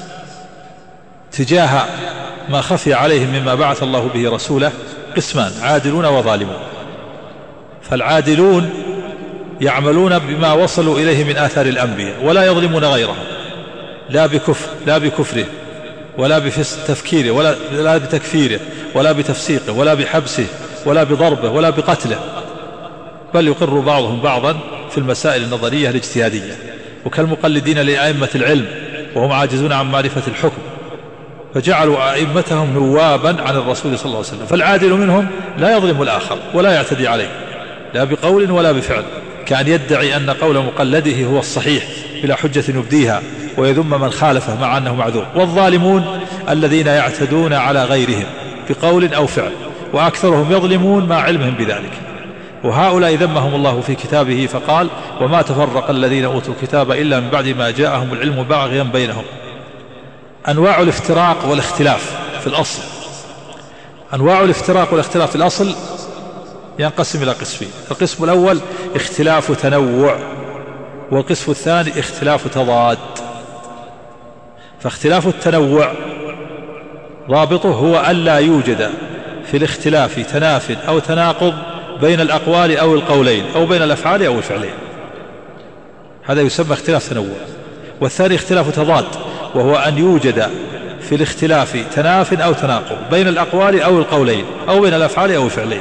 تجاه ما خفي عليهم مما بعث الله به رسوله قسمان: عادلون وظالمون. فالعادلون يعملون بما وصلوا إليه من آثار الأنبياء ولا يظلمون غيرهم، لا بكفره ولا بتفكيره ولا بتكفيره ولا بتفسيقه ولا بحبسه ولا بضربه ولا بقتله، بل يقر بعضهم بعضا في المسائل النظرية الاجتهادية. وكالمقلدين لأئمة العلم وهم عاجزون عن معرفة الحكم، فجعلوا أئمتهم نوابا عن الرسول صلى الله عليه وسلم. فالعادل منهم لا يظلم الآخر ولا يعتدي عليه لا بقول ولا بفعل، كأن يدعي أن قول مقلده هو الصحيح بلا حجة يبديها ويذم من خالفه مع أنه معذور. والظالمون الذين يعتدون على غيرهم بقول أو فعل، وأكثرهم يظلمون مع علمهم بذلك. وهؤلاء ذمهم الله في كتابه فقال: وما تفرق الذين أوتوا الكتاب إلا من بعد ما جاءهم العلم بغيا بينهم. أنواع الافتراق والاختلاف في الأصل. أنواع الافتراق والاختلاف في الأصل ينقسم إلى قسمين: القسم الأول اختلاف تنوع، والقسم الثاني اختلاف تضاد. فاختلاف التنوع ضابطه هو ألا يوجد في الاختلاف تناف أو تناقض بين الأقوال أو القولين أو بين الأفعال أو الفعلين، هذا يسمى اختلاف تنوع. والثاني اختلاف تضاد، وهو أن يوجد في الاختلاف تناف أو تناقض بين الأقوال أو القولين أو بين الأفعال أو الفعلين.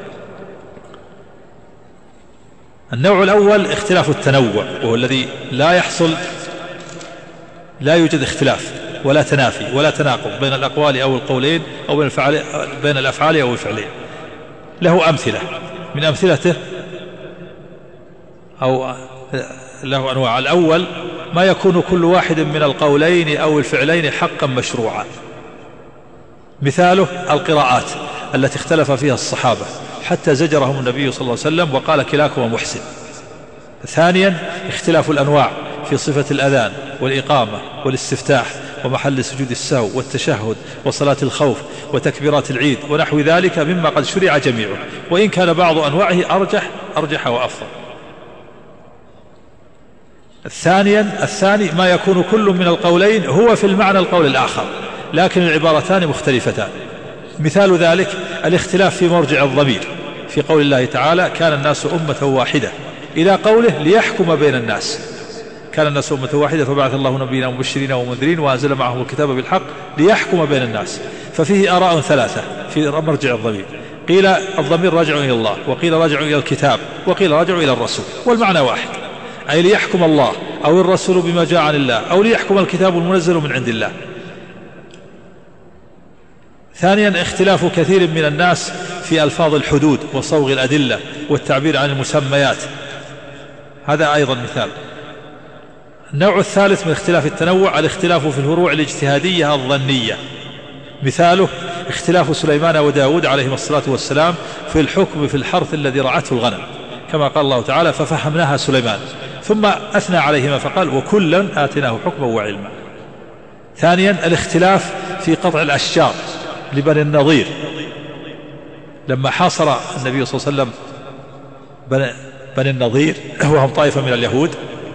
النوع الأول اختلاف التنوع، وهو الذي لا يوجد اختلاف ولا تنافي ولا تناقض بين الأقوال أو القولين أو بين الأفعال أو الفعلين. له أمثلة، من أمثلته أو له أنواع: الأول ما يكون كل واحد من القولين أو الفعلين حقا مشروعا، مثاله القراءات التي اختلف فيها الصحابة حتى زجرهم النبي صلى الله عليه وسلم وقال: كلاكما محسن. ثانيا اختلاف الأنواع في صفة الأذان والإقامة والاستفتاح ومحل سجود السهو والتشهد وصلاة الخوف وتكبيرات العيد ونحو ذلك مما قد شرع جميعه، وإن كان بعض أنواعه أرجح وأفضل. الثاني ما يكون كل من القولين هو في المعنى القول الآخر لكن العبارتان مختلفتان، مثال ذلك الاختلاف في مرجع الضمير في قول الله تعالى: كان الناس أمة واحدة، إلى قوله: ليحكم بين الناس. كان الناس أمة واحدة فبعث الله نبينا مبشرين ومنذرين وأنزل معهم الكتاب بالحق ليحكم بين الناس. ففيه آراء ثلاثة في مرجع الضمير: قيل الضمير راجع إلى الله، وقيل راجع إلى الكتاب، وقيل راجع إلى الرسول، والمعنى واحد، أي ليحكم الله أو الرسول بما جاء عن الله أو ليحكم الكتاب المنزل من عند الله. ثانيا اختلاف كثير من الناس في ألفاظ الحدود وصوغ الأدلة والتعبير عن المسميات، هذا أيضا مثال. النوع الثالث من اختلاف التنوع الاختلاف في الفروع الاجتهادية الظنية، مثاله اختلاف سليمان وداود عليهما الصلاة والسلام في الحكم في الحرث الذي رعته الغنم، كما قال الله تعالى: ففهمناها سليمان، ثم أثنى عليهما فقال: وكلا آتناه حكما وعلما. ثانيا الاختلاف في قطع الأشجار لبني النضير لما حاصر النبي صلى الله عليه وسلم بني النضير وهم طائفة من اليهود،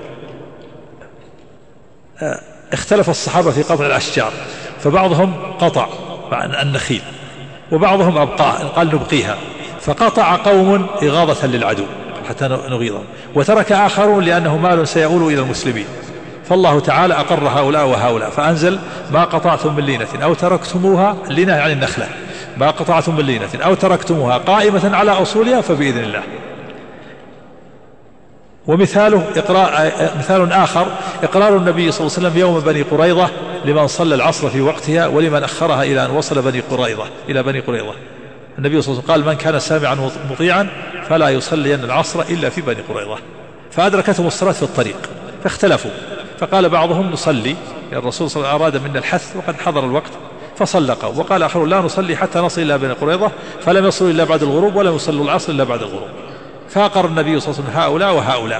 اختلف الصحابة في قطع الأشجار، فبعضهم قطع النخيل وبعضهم أبقاها، قال نبقيها، فقطع قوم إغاظة للعدو حتى نغيظهم، وترك آخرون لأنه مال سيؤول إلى المسلمين، فالله تعالى أقر هؤلاء وهؤلاء فأنزل ما قطعتم من لينة أو تركتموها، اللينة يعني النخلة، ما قطعتم من لينة أو تركتموها قائمة على أصولها فبإذن الله. ومثاله مثال آخر إقرار النبي صلى الله عليه وسلم يوم بني قريظة لمن صلى العصر في وقتها ولمن أخرها إلى أن وصل إلى بني قريظة. النبي صلى الله عليه وسلم قال من كان سامعا مطيعا فلا يصلين العصر إلا في بني قريظة، فأدركتهم الصلاة في الطريق فاختلفوا، فقال بعضهم نصلي، الرسول صلى الله عليه وسلم أراد منا الحث وقد حضر الوقت فصلقوا، وقال آخر لا نصلي حتى نصل إلى بني قريظة، فلم يصلوا إلا بعد الغروب ولم يصلوا العصر إلا بعد الغروب، فأقر النبي صلى الله عليه وسلم هؤلاء وهؤلاء.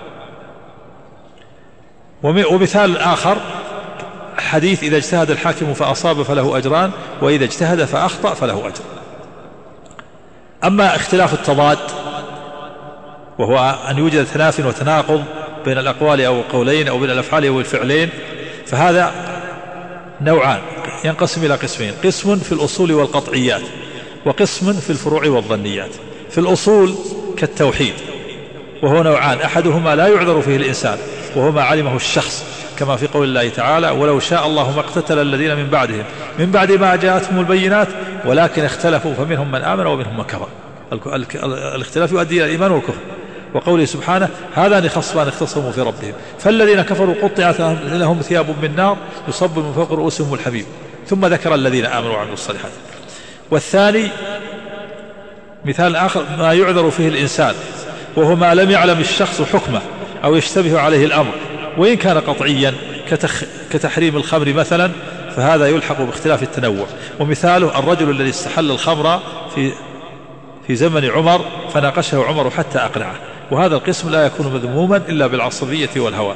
ومثال آخر حديث إذا اجتهد الحاكم فأصاب فله أجران وإذا اجتهد فأخطأ فله أجر. أما اختلاف التضاد وهو أن يوجد تناف وتناقض بين الأقوال أو القولين أو بين الأفعال أو الفعلين، فهذا نوعان، ينقسم إلى قسمين، قسم في الأصول والقطعيات وقسم في الفروع والظنيات. في الأصول كالتوحيد وهو نوعان، أحدهما لا يعذر فيه الإنسان وهو ما علمه الشخص كما في قول الله تعالى ولو شاء الله ما اقتتل الذين من بعدهم من بعد ما جاءتهم البينات ولكن اختلفوا فمنهم من آمن ومنهم من كفر. الاختلاف يؤدي إلى الإيمان والكفر. وقوله سبحانه هذان خصمان اختصموا في ربهم فالذين كفروا قطعت لهم ثياب من نار يصب من فوق رؤوسهم الحميم، ثم ذكر الذين آمنوا وعملوا الصالحات. والثاني مثال آخر ما يعذر فيه الإنسان وهو ما لم يعلم الشخص حكمه أو يشتبه عليه الأمر وإن كان قطعيا كتحريم الخمر مثلا، فهذا يلحق باختلاف التنوع. ومثاله الرجل الذي استحل الخمر في زمن عمر فناقشه عمر حتى أقنعه، وهذا القسم لا يكون مذموما إلا بالعصبية والهوى.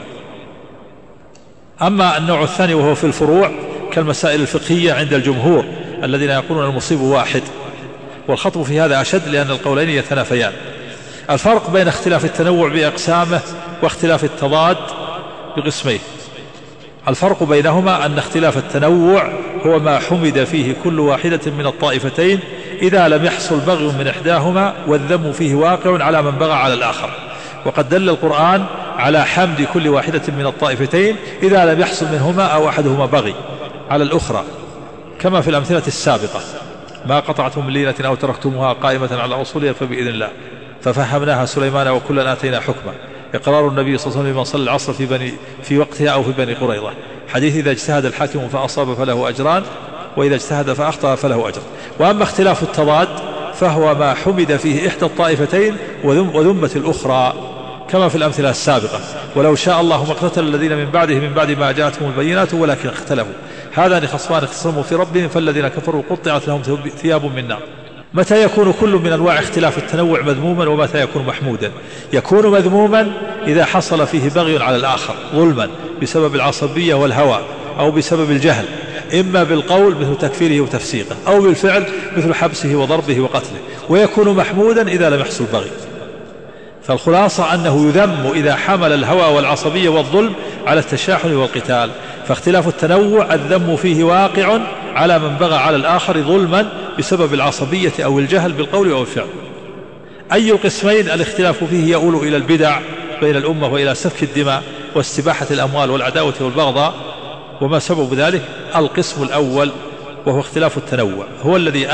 أما النوع الثاني وهو في الفروع كالمسائل الفقهية عند الجمهور الذين يقولون المصيب واحد، والخطب في هذا أشد لأن القولين يتنافيان. الفرق بين اختلاف التنوع بأقسامه واختلاف التضاد بقسميه، الفرق بينهما أن اختلاف التنوع هو ما حمد فيه كل واحدة من الطائفتين إذا لم يحصل بغي من إحداهما والذم فيه واقع على من بغى على الآخر، وقد دل القرآن على حمد كل واحدة من الطائفتين إذا لم يحصل منهما أو أحدهما بغي على الأخرى كما في الأمثلة السابقة ما قطعتم من لينة أو تركتموها قائمة على أصولها فبإذن الله ففهمناها سليمان وكلا آتينا حكما. إقرار النبي صلى الله عليه وسلم لمن صلى العصر في وقتها أو في بني قريظة. حديث إذا اجتهد الحاكم فأصاب فله أجران وإذا اجتهد فأخطأ فله أجر. وأما اختلاف التضاد فهو ما حمد فيه إحدى الطائفتين وذمت الأخرى كما في الأمثلة السابقة ولو شاء الله ما اقتتل الذين من بعدهم من بعد ما جاءتهم البينات ولكن اختلفوا هذان خصمان اختصموا في ربهم فالذين كفروا قطعت لهم ثياب من نار. متى يكون كل من أنواع اختلاف التنوع مذموما ومتى يكون محمودا؟ يكون مذموما إذا حصل فيه بغي على الآخر ظلما بسبب العصبية والهوى أو بسبب الجهل، إما بالقول مثل تكفيره وتفسيقه أو بالفعل مثل حبسه وضربه وقتله، ويكون محمودا إذا لم يحصل بغي. فالخلاصة أنه يذم إذا حمل الهوى والعصبية والظلم على التشاحن والقتال، فاختلاف التنوع الذم فيه واقع على من بغى على الآخر ظلما بسبب العصبية أو الجهل بالقول أو الفعل. أي القسمين الاختلاف فيه يؤول إلى البدع بين الأمة وإلى سفك الدماء واستباحة الأموال والعداوة والبغضاء. وما سبب ذلك؟ القسم الأول وهو اختلاف التنوع هو الذي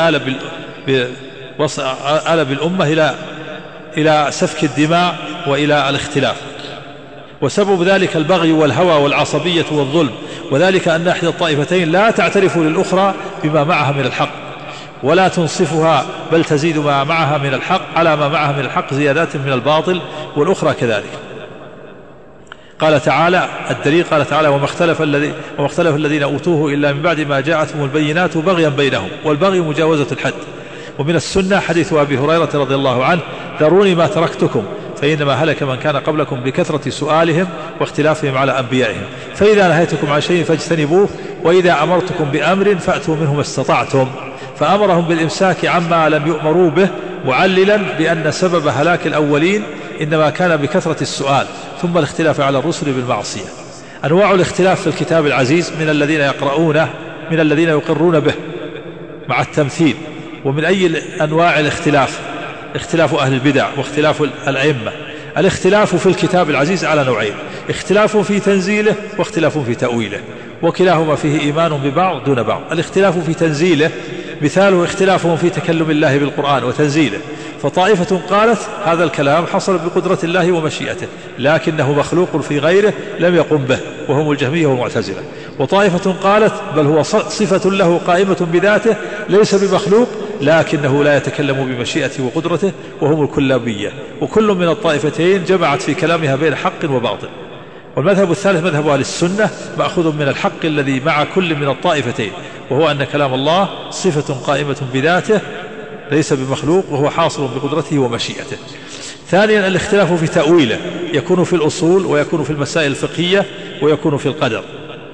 آل بالأمة إلى سفك الدماء وإلى الاختلاف. وسبب ذلك البغي والهوى والعصبية والظلم، وذلك أن إحدى الطائفتين لا تعترف للأخرى بما معها من الحق ولا تنصفها بل تزيد ما معها من الحق على ما معها من الحق زيادات من الباطل، والأخرى كذلك. قال تعالى الدليل قال تعالى وما اختلف الذين أوتوه إلا من بعد ما جاءتهم البينات بغيا بينهم، والبغي مجاوزة الحد. ومن السنة حديث أبي هريرة رضي الله عنه ذروني ما تركتكم فإنما هلك من كان قبلكم بكثرة سؤالهم واختلافهم على أنبيائهم، فإذا نهيتكم عن شيء فاجتنبوه وإذا أمرتكم بأمر فأتوا منه ما استطعتم، فأمرهم بالإمساك عما لم يؤمروا به، معللا بأن سبب هلاك الأولين إنما كان بكثرة السؤال، ثم الاختلاف على الرسل بالمعصية. أنواع الاختلاف في الكتاب العزيز: من الذين يقرؤونه، من الذين يقرون به مع التمثيل. ومن أي أنواع الاختلاف؟ اختلاف أهل البدع واختلاف الأئمة. الاختلاف في الكتاب العزيز على نوعين: اختلاف في تنزيله واختلاف في تأويله، وكلاهما فيه إيمان ببعض دون بعض. الاختلاف في تنزيله مثاله اختلافهم في تكلم الله بالقرآن وتنزيله، فطائفة قالت هذا الكلام حصل بقدرة الله ومشيئته لكنه مخلوق في غيره لم يقم به، وهم الجهمية والمعتزلة. وطائفة قالت بل هو صفة له قائمة بذاته ليس بمخلوق لكنه لا يتكلم بمشيئته وقدرته، وهم الكلابية. وكل من الطائفتين جمعت في كلامها بين حق وباطل. والمذهب الثالث مذهب أهل السنة، مأخوذ من الحق الذي مع كل من الطائفتين، وهو أن كلام الله صفة قائمة بذاته ليس بمخلوق، وهو حاصل بقدرته ومشيئته. ثانيا الاختلاف في تأويله، يكون في الأصول ويكون في المسائل الفقهية ويكون في القدر.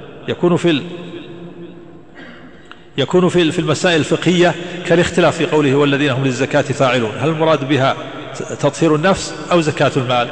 يكون في المسائل الفقهية كالاختلاف في قوله والذين هم للزكاة فاعلون، هل المراد بها تطهير النفس أو زكاة المال؟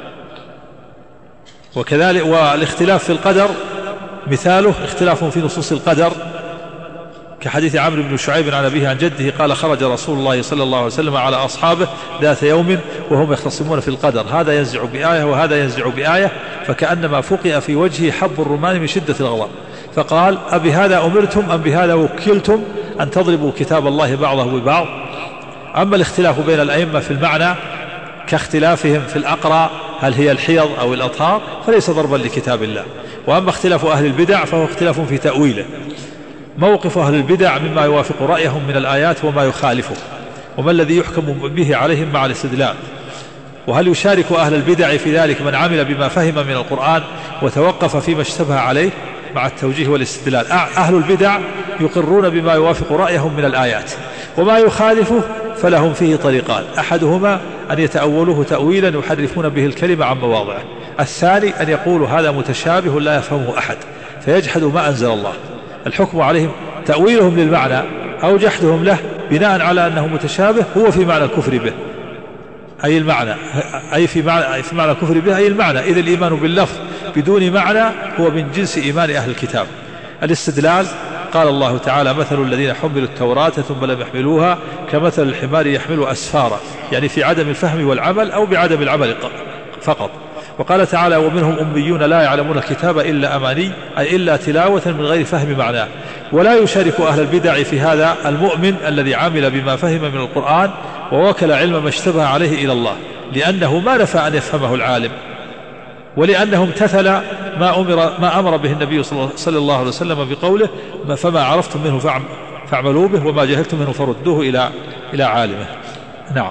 وكذلك والاختلاف في القدر مثاله اختلاف في نصوص القدر كحديث عمرو بن شعيب عن أبيه عن جده قال خرج رسول الله صلى الله عليه وسلم على أصحابه ذات يوم وهم يختصمون في القدر، هذا ينزع بآية وهذا ينزع بآية، فكأنما فقئ في وجهه حب الرمان من شدة الغضب، فقال أبهذا أمرتم أم بهذا وكلتم أن تضربوا كتاب الله بعضه ببعض؟ أما الاختلاف بين الأئمة في المعنى كاختلافهم في الأقرى هل هي الحيض أو الأطهار فليس ضربا لكتاب الله. وأما اختلاف أهل البدع فهو اختلاف في تأويله، موقف أهل البدع مما يوافق رأيهم من الآيات وما يخالفه، وما الذي يحكم به عليهم مع الاستدلال، وهل يشارك أهل البدع في ذلك من عمل بما فهم من القرآن وتوقف فيما اشتبه عليه مع التوجيه والاستدلال. أهل البدع يقرون بما يوافق رأيهم من الآيات، وما يخالفه فلهم فيه طريقان: أحدهما أن يتأولوه تأويلا يحرفون به الكلمة عن مواضعه، الثاني أن يقولوا هذا متشابه لا يفهمه أحد فيجحدوا ما أنزل الله. الحكم عليهم تأويلهم للمعنى أو جحدهم له بناء على أنه متشابه هو في معنى الكفر به، أي المعنى أي في معنى الكفر به أي المعنى، إذ الإيمان باللفظ بدون معنى هو من جنس إيمان أهل الكتاب. الاستدلال قال الله تعالى مثل الذين حملوا التوراة ثم لم يحملوها كمثل الحمار يحمل أسفارا، يعني في عدم الفهم والعمل أو بعدم العمل فقط. وقال تعالى ومنهم أميون لا يعلمون الكتاب إلا أماني، أي إلا تلاوة من غير فهم معناه. ولا يشارك أهل البدع في هذا المؤمن الذي عمل بما فهم من القرآن ووكل علم ما اشتبه عليه إلى الله، لأنه ما نفى أن يفهمه العالم، ولأنه امتثل ما أمر به النبي صلى الله عليه وسلم بقوله فما عرفتم منه فاعملوا به وما جهلتم منه فردوه إلى عالمه. نعم.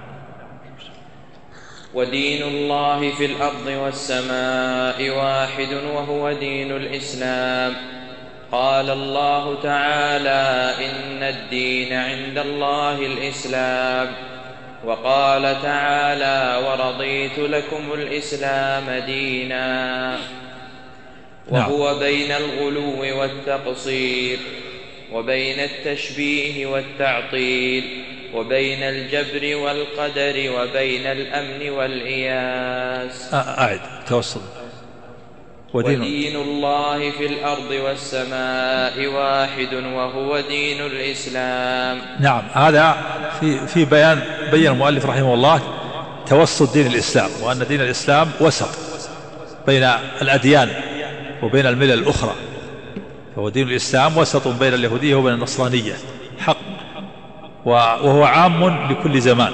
ودين الله في الأرض والسماء واحد وهو دين الإسلام. قال الله تعالى إن الدين عند الله الإسلام، وقال تعالى ورضيت لكم الإسلام دينا، وهو بين الغلو والتقصير، وبين التشبيه والتعطيل، وبين الجبر والقدر، وبين الأمن والإياس. أعد توصل. ودين الله في الأرض والسماء واحد وهو دين الإسلام. نعم، هذا في بيان المؤلف رحمه الله توسط دين الإسلام، وأن دين الإسلام وسط بين الأديان وبين الملل الأخرى، فهو دين الإسلام وسط بين اليهودية وبين النصرانية حق، وهو عام لكل زمان.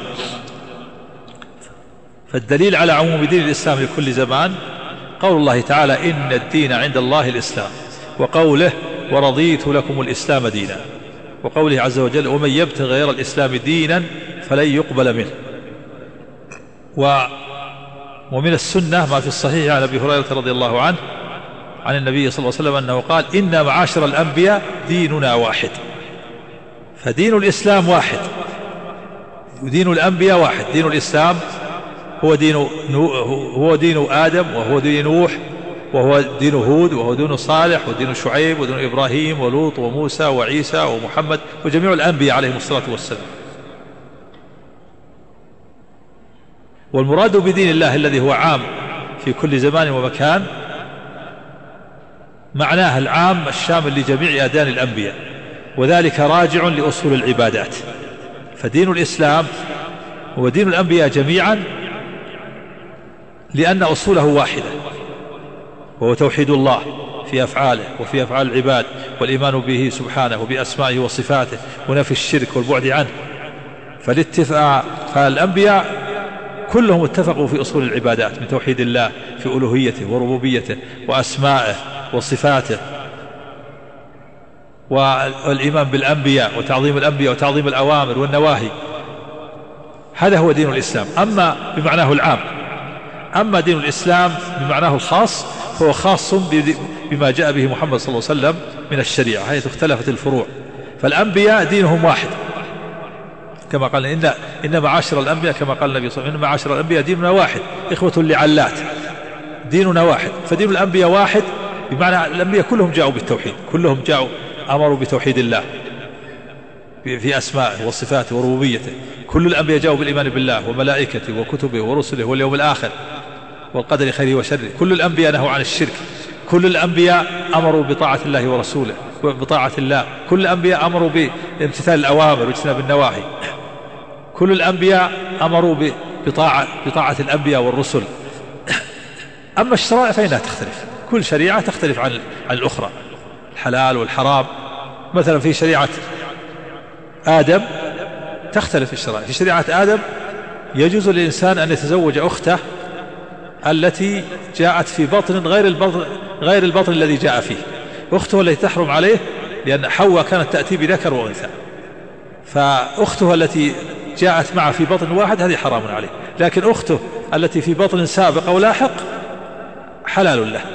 فالدليل على عموم دين الإسلام لكل زمان قول الله تعالى إن الدين عند الله الإسلام، وقوله ورضيت لكم الإسلام دينا، وقوله عز وجل ومن يبتغي غير الإسلام دينا فلن يقبل منه. ومن السنة ما في الصحيح عن أبي هريرة رضي الله عنه عن النبي صلى الله عليه وسلم أنه قال إن معاشر الأنبياء ديننا واحد. فدين الإسلام واحد، ودين الأنبياء واحد. دين الإسلام هو دين آدم، وهو دين نوح، وهو دين هود، وهو دين صالح، ودين شعيب، ودين إبراهيم ولوط وموسى وعيسى ومحمد وجميع الأنبياء عليهم الصلاة والسلام. والمراد بدين الله الذي هو عام في كل زمان ومكان معناه العام الشامل لجميع أديان الأنبياء، وذلك راجع لأصول العبادات. فدين الإسلام هو دين الأنبياء جميعا لأن أصوله واحدة، وهو توحيد الله في أفعاله وفي أفعال العباد، والإيمان به سبحانه وبأسمائه وصفاته، ونفي الشرك والبعد عنه. فالأنبياء كلهم اتفقوا في أصول العبادات من توحيد الله في ألوهيته وربوبيته وأسمائه وصفاته، والإيمان بالأنبياء وتعظيم الأنبياء وتعظيم الأوامر والنواهي. هذا هو دين الإسلام أما بمعناه العام. أما دين الإسلام بمعناه الخاص فهو خاص بما جاء به محمد صلى الله عليه وسلم من الشريعة، حيث اختلفت الفروع. فالأنبياء دينهم واحد كما قال إن معاشر الأنبياء، كما قال النبي صلى الله عليه وسلم إن معاشر الأنبياء ديننا واحد إخوة لعلات، ديننا واحد. فدين الأنبياء واحد بمعنى الأنبياء كلهم جاءوا بالتوحيد، كلهم جاءوا أمروا بتوحيد الله في أسمائه وصفاته وربوبيته. كل الأنبياء جاءوا بالإيمان بالله وملائكته وكتبه ورسله واليوم الآخر والقدر خيره وشره. كل الأنبياء نهوا عن الشرك، كل الأنبياء أمروا بطاعة الله ورسوله وبطاعة الله، كل الأنبياء أمروا بامتثال الأوامر واجتناب النواهي، كل الأنبياء أمروا بطاعة الأنبياء والرسل. أما الشرائع فإنها تختلف، كل شريعة تختلف عن الأخرى، الحلال والحرام. مثلا في شريعة آدم تختلف الشرائع. في شريعة آدم يجوز للإنسان أن يتزوج أخته التي جاءت في بطن غير البطن الذي جاء فيه، أخته التي تحرم عليه لأن حواء كانت تأتي بذكر وأنثى، فأخته التي جاءت معه في بطن واحد هذه حرام عليه، لكن أخته التي في بطن سابق أو لاحق حلال له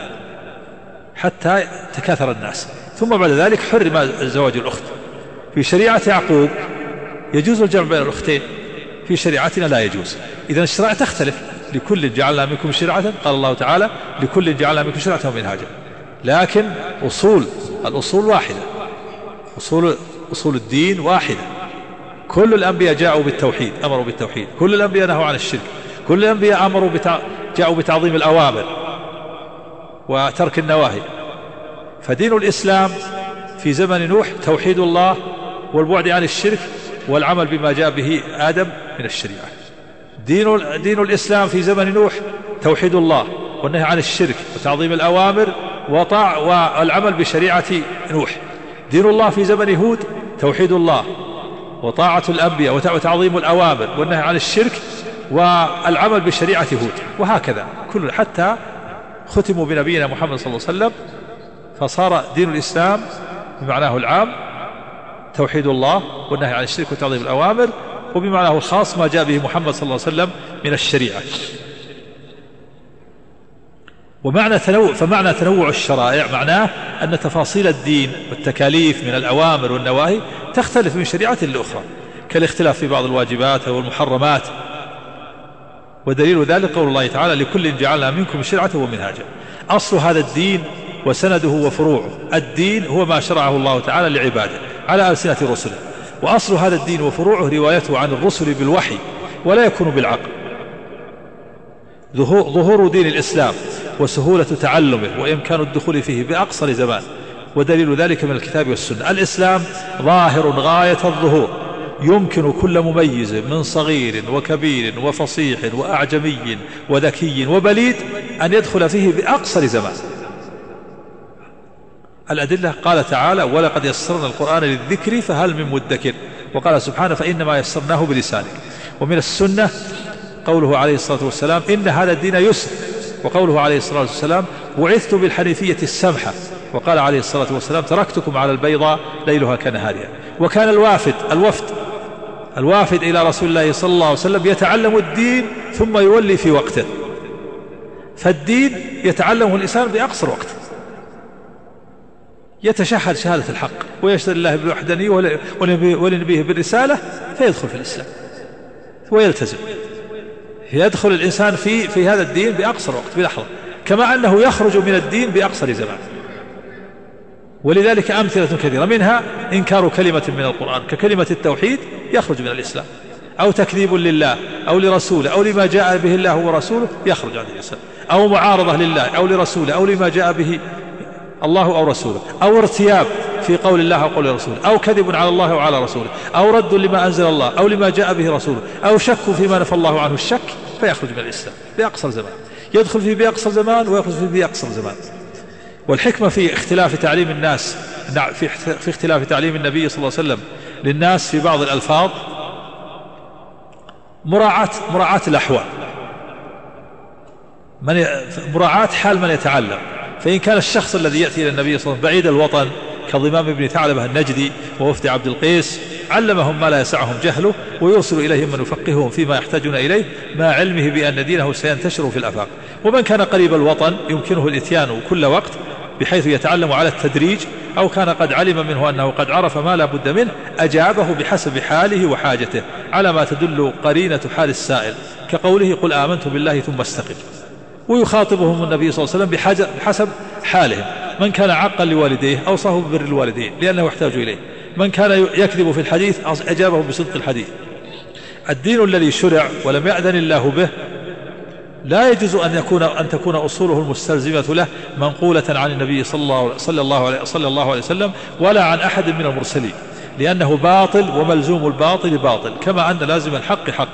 حتى تكاثر الناس، ثم بعد ذلك حرم زواج الأخت. في شريعة يعقوب يجوز الجمع بين الأختين، في شريعتنا لا يجوز. إذن الشرائع تختلف، لكل جعلنا منكم شرعة، قال الله تعالى لكل جعلنا منكم شرعة ومنهاجا، لكن الأصول واحدة، أصول الدين واحدة. كل الأنبياء جاءوا بالتوحيد، أمروا بالتوحيد، كل الأنبياء نهوا عن الشرك، كل الأنبياء جاءوا بتعظيم الأوامر وترك النواهي. فدين الإسلام في زمن نوح توحيد الله والبعد عن الشرك والعمل بما جاء به آدم من الشريعة. دين الإسلام في زمن نوح توحيد الله والنهي عن الشرك وتعظيم الأوامر والعمل بشريعة نوح. دين الله في زمن هود توحيد الله وطاعة الأنبياء وتعظيم الأوامر والنهي عن الشرك والعمل بشريعة هود، وهكذا كل حتى ختموا بنبينا محمد صلى الله عليه وسلم، فصار دين الإسلام بمعناه العام توحيد الله والنهي عن الشرك وتعظيم الأوامر، وبمعناه الخاص ما جاء به محمد صلى الله عليه وسلم من الشريعة. فمعنى تنوع الشرائع معناه أن تفاصيل الدين والتكاليف من الأوامر والنواهي تختلف من شريعة لأخرى، كالاختلاف في بعض الواجبات والمحرمات. ودليل ذلك قول الله تعالى لكل جعلنا منكم شرعة ومنهاجا. أصل هذا الدين وسنده وفروعه، الدين هو ما شرعه الله تعالى لعباده على ألسنة رسله، وأصل هذا الدين وفروعه روايته عن الرسل بالوحي ولا يكون بالعقل. ظهور دين الإسلام وسهولة تعلمه وإمكان الدخول فيه بأقصر زمان، ودليل ذلك من الكتاب والسنة. الإسلام ظاهر غاية الظهور، يمكن كل مميز من صغير وكبير وفصيح وأعجمي وذكي وبليد أن يدخل فيه بأقصر زمان. الأدلة قال تعالى ولقد يسرنا القرآن للذكر فهل من مدكر، وقال سبحانه فإنما يسرناه بلسانك. ومن السنة قوله عليه الصلاة والسلام إن هذا الدين يسر، وقوله عليه الصلاة والسلام بعثت بالحنيفية السمحة، وقال عليه الصلاة والسلام تركتكم على البيضاء ليلها كنهارها. وكان الوافد إلى رسول الله صلى الله عليه وسلم يتعلم الدين ثم يولي في وقته، فالدين يتعلمه الإنسان بأقصر وقت، يتشهد شهادة الحق ويشهد الله بالوحدانية ولنبيه بالرسالة فيدخل في الإسلام ويلتزم، يدخل الإنسان في هذا الدين بأقصر وقت بلحظة. كما أنه يخرج من الدين بأقصر زمان. ولذلك أمثلة كثيرة، منها إنكار كلمة من القرآن ككلمة التوحيد يخرج من الإسلام، أو تكذيب لله أو لرسوله أو لما جاء به الله ورسوله يخرج عن الإسلام، أو معارضة لله أو لرسوله أو لما جاء به الله أو رسوله، أو ارتياب في قول الله أو قول رسوله، أو كذب على الله وعلى رسوله، أو رد لما أنزل الله أو لما جاء به رسوله، أو شك فيما نفى الله عنه الشك، فيخرج من الإسلام بأقصر زمان. يدخل فيه بأقصر زمان ويخرج فيه بأقصر زمان. والحكمة في اختلاف تعليم الناس، في اختلاف تعليم النبي صلى الله عليه وسلم للناس في بعض الألفاظ مراعاة الأحوال، مراعاة حال من يتعلم. فإن كان الشخص الذي يأتي إلى النبي صلى الله عليه وسلم بعيد الوطن كضمام بن ثعلبة النجدي ووفد عبد القيس، علمهم ما لا يسعهم جهله ويرسل إليهم من يفقههم فيما يحتاجون إليه مع علمه بأن دينه سينتشر في الآفاق. ومن كان قريب الوطن يمكنه الإتيان كل وقت بحيث يتعلم على التدريج، أو كان قد علم منه أنه قد عرف ما لا بد منه أجابه بحسب حاله وحاجته، على ما تدل قرينة حال السائل، كقوله قل آمنت بالله ثم استقم. ويخاطبهم النبي صلى الله عليه وسلم بحسب حالهم. من كان عاقا لوالديه أوصاه ببر الوالدين لأنه يحتاج إليه، من كان يكذب في الحديث أجابه بصدق الحديث. الدين الذي شرع ولم يأذن الله به لا يجوز أن تكون أصوله المستلزمة له منقولة عن النبي صلى الله عليه وسلم ولا عن أحد من المرسلين، لأنه باطل وملزوم الباطل باطل، كما أن لازم الحق حق.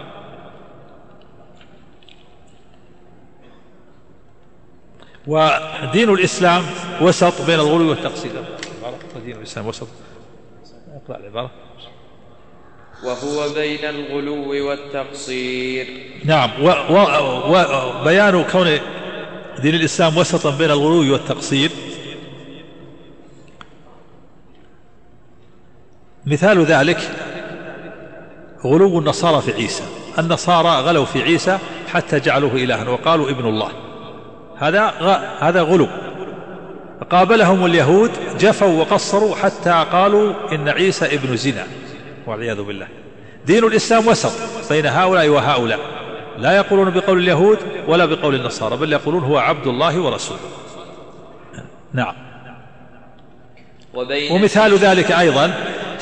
ودين الإسلام وسط بين الغلو والتقصير. دين الإسلام وسط، اقرأ العبارة. وهو بين الغلو والتقصير. نعم، وبيان كون دين الإسلام وسطا بين الغلو والتقصير مثال ذلك غلو النصارى في عيسى. النصارى غلوا في عيسى حتى جعلوه إلها وقالوا ابن الله، هذا غلو. قابلهم اليهود جفوا وقصروا حتى قالوا إن عيسى ابن زنا والعياذ بالله. دين الإسلام وسط بين هؤلاء وهؤلاء، لا يقولون بقول اليهود ولا بقول النصارى، بل يقولون هو عبد الله ورسوله. نعم. ومثال ذلك أيضا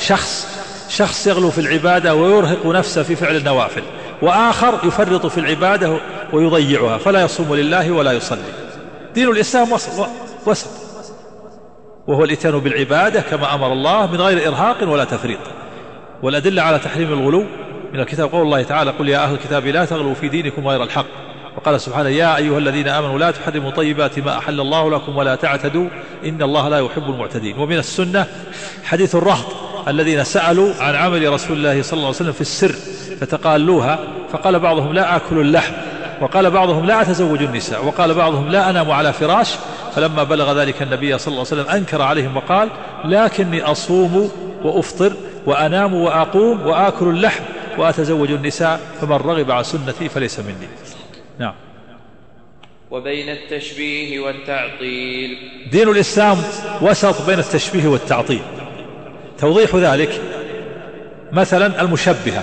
شخص يغلو في العبادة ويرهق نفسه في فعل النوافل، وآخر يفرط في العبادة ويضيعها فلا يصوم لله ولا يصلي. دين الإسلام وسط، وهو الإتيان بالعبادة كما أمر الله من غير إرهاق ولا تفريط. والأدلة على تحريم الغلو من الكتاب قول الله تعالى قل يا أهل الكتاب لا تغلوا في دينكم غير الحق، وقال سبحانه يا أيها الذين آمنوا لا تحرموا طيبات ما أحل الله لكم ولا تعتدوا إن الله لا يحب المعتدين. ومن السنة حديث الرهط الذين سألوا عن عمل رسول الله صلى الله عليه وسلم في السر فتقالوها، فقال بعضهم لا آكل اللحم، وقال بعضهم لا أتزوج النساء، وقال بعضهم لا أنام على فراش. فلما بلغ ذلك النبي صلى الله عليه وسلم أنكر عليهم وقال لكني أصوم وأفطر وأنام وأقوم وآكل اللحم وأتزوج النساء، فمن رغب عن سنتي فليس مني. نعم. وبين التشبيه والتعطيل. دين الإسلام وسط بين التشبيه والتعطيل. توضيح ذلك مثلا المشبهة،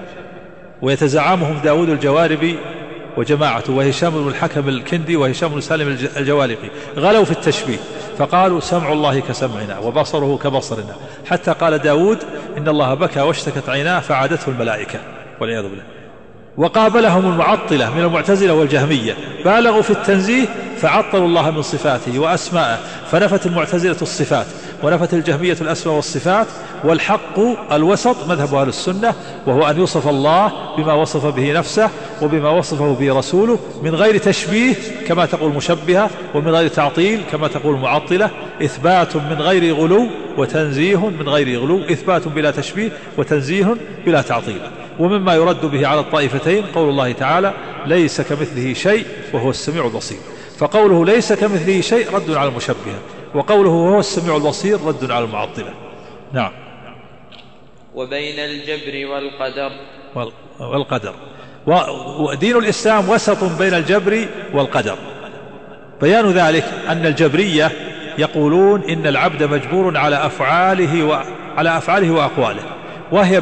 ويتزعمهم داود الجواربي وجماعته وهشام بن الحكم الكندي وهشام بن سالم الجوالقي، غلوا في التشبيه فقالوا سمع الله كسمعنا وبصره كبصرنا، حتى قال داود إن الله بكى واشتكت عيناه فعادته الملائكة والعياذ بالله. وقابلهم المعطلة من المعتزلة والجهمية، بالغوا في التنزيه فعطلوا الله من صفاته وأسماءه، فنفت المعتزلة الصفات ونفت الجهمية الأسماء والصفات. والحق الوسط مذهب أهل السنة، وهو أن يوصف الله بما وصف به نفسه وبما وصفه به رسوله من غير تشبيه كما تقول مشبهة، ومن غير تعطيل كما تقول معطلة. إثبات من غير غلو وتنزيه من غير غلو، إثبات بلا تشبيه وتنزيه بلا تعطيل. ومما يرد به على الطائفتين قول الله تعالى ليس كمثله شيء وهو السميع البصير، فقوله ليس كمثله شيء رد على المشبهة، وقوله وهو السميع البصير رد على المعطلة. نعم. وبين الجبر والقدر. ودين الإسلام وسط بين الجبر والقدر. بيان ذلك أن الجبرية يقولون إن العبد مجبور على أفعاله وأقواله، وهي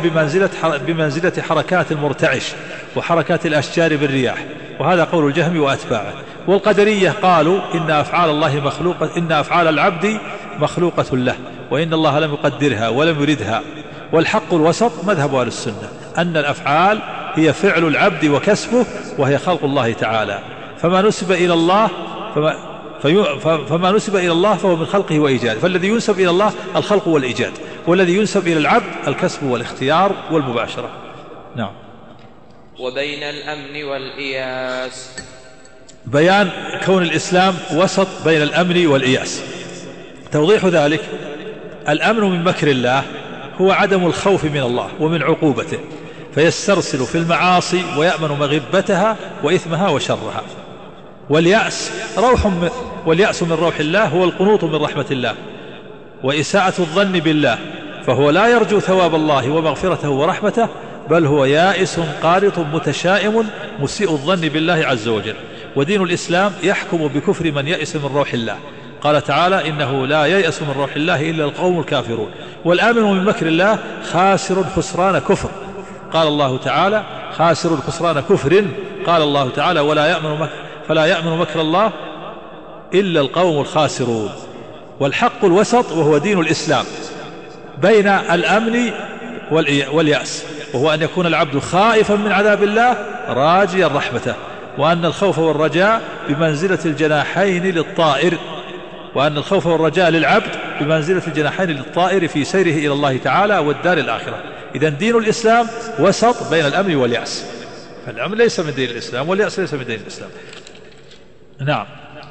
بمنزلة حركات المرتعش وحركات الأشجار بالرياح، وهذا قول الجهم وأتباعه. والقدرية قالوا إن أفعال الله مخلوقة، إن أفعال العبد مخلوقة له، وإن الله لم يقدرها ولم يردها. والحق الوسط مذهب أهل السنة أن الأفعال هي فعل العبد وكسبه، وهي خلق الله تعالى، فما نسب إلى الله فهو من خلقه وإيجاده. فالذي ينسب إلى الله الخلق والإيجاد، والذي ينسب إلى العبد الكسب والاختيار والمباشرة. نعم. وبين الأمن والإياس. بيان كون الإسلام وسط بين الأمن والإياس. توضيح ذلك: الأمن من مكر الله هو عدم الخوف من الله ومن عقوبته، فيسترسل في المعاصي ويأمن مغبتها وإثمها وشرها. واليأس من روح الله هو القنوط من رحمة الله وإساءة الظن بالله، فهو لا يرجو ثواب الله ومغفرته ورحمته، بل هو يائس قانط متشائم مسيء الظن بالله عز وجل. ودين الإسلام يحكم بكفر من يئس من روح الله. قال تعالى: إنه لا ييأس من روح الله إلا القوم الكافرون. والآمن من مكر الله خاسر خسران كفر. قال الله تعالى: خاسر خسران كفر. قال الله تعالى: فلا يأمن مكر الله إلا القوم الخاسرون. والحق الوسط وهو دين الإسلام بين الأمن واليأس، وهو أن يكون العبد خائفا من عذاب الله راجيا رحمته، وأن الخوف والرجاء بمنزلة الجناحين للطائر، وأن الخوف والرجاء للعبد بمنزلة الجناحين للطائر في سيره إلى الله تعالى والدار الآخرة. إذن دين الإسلام وسط بين الأمن واليأس، فالأمن ليس من دين الإسلام واليأس ليس من دين الإسلام. نعم.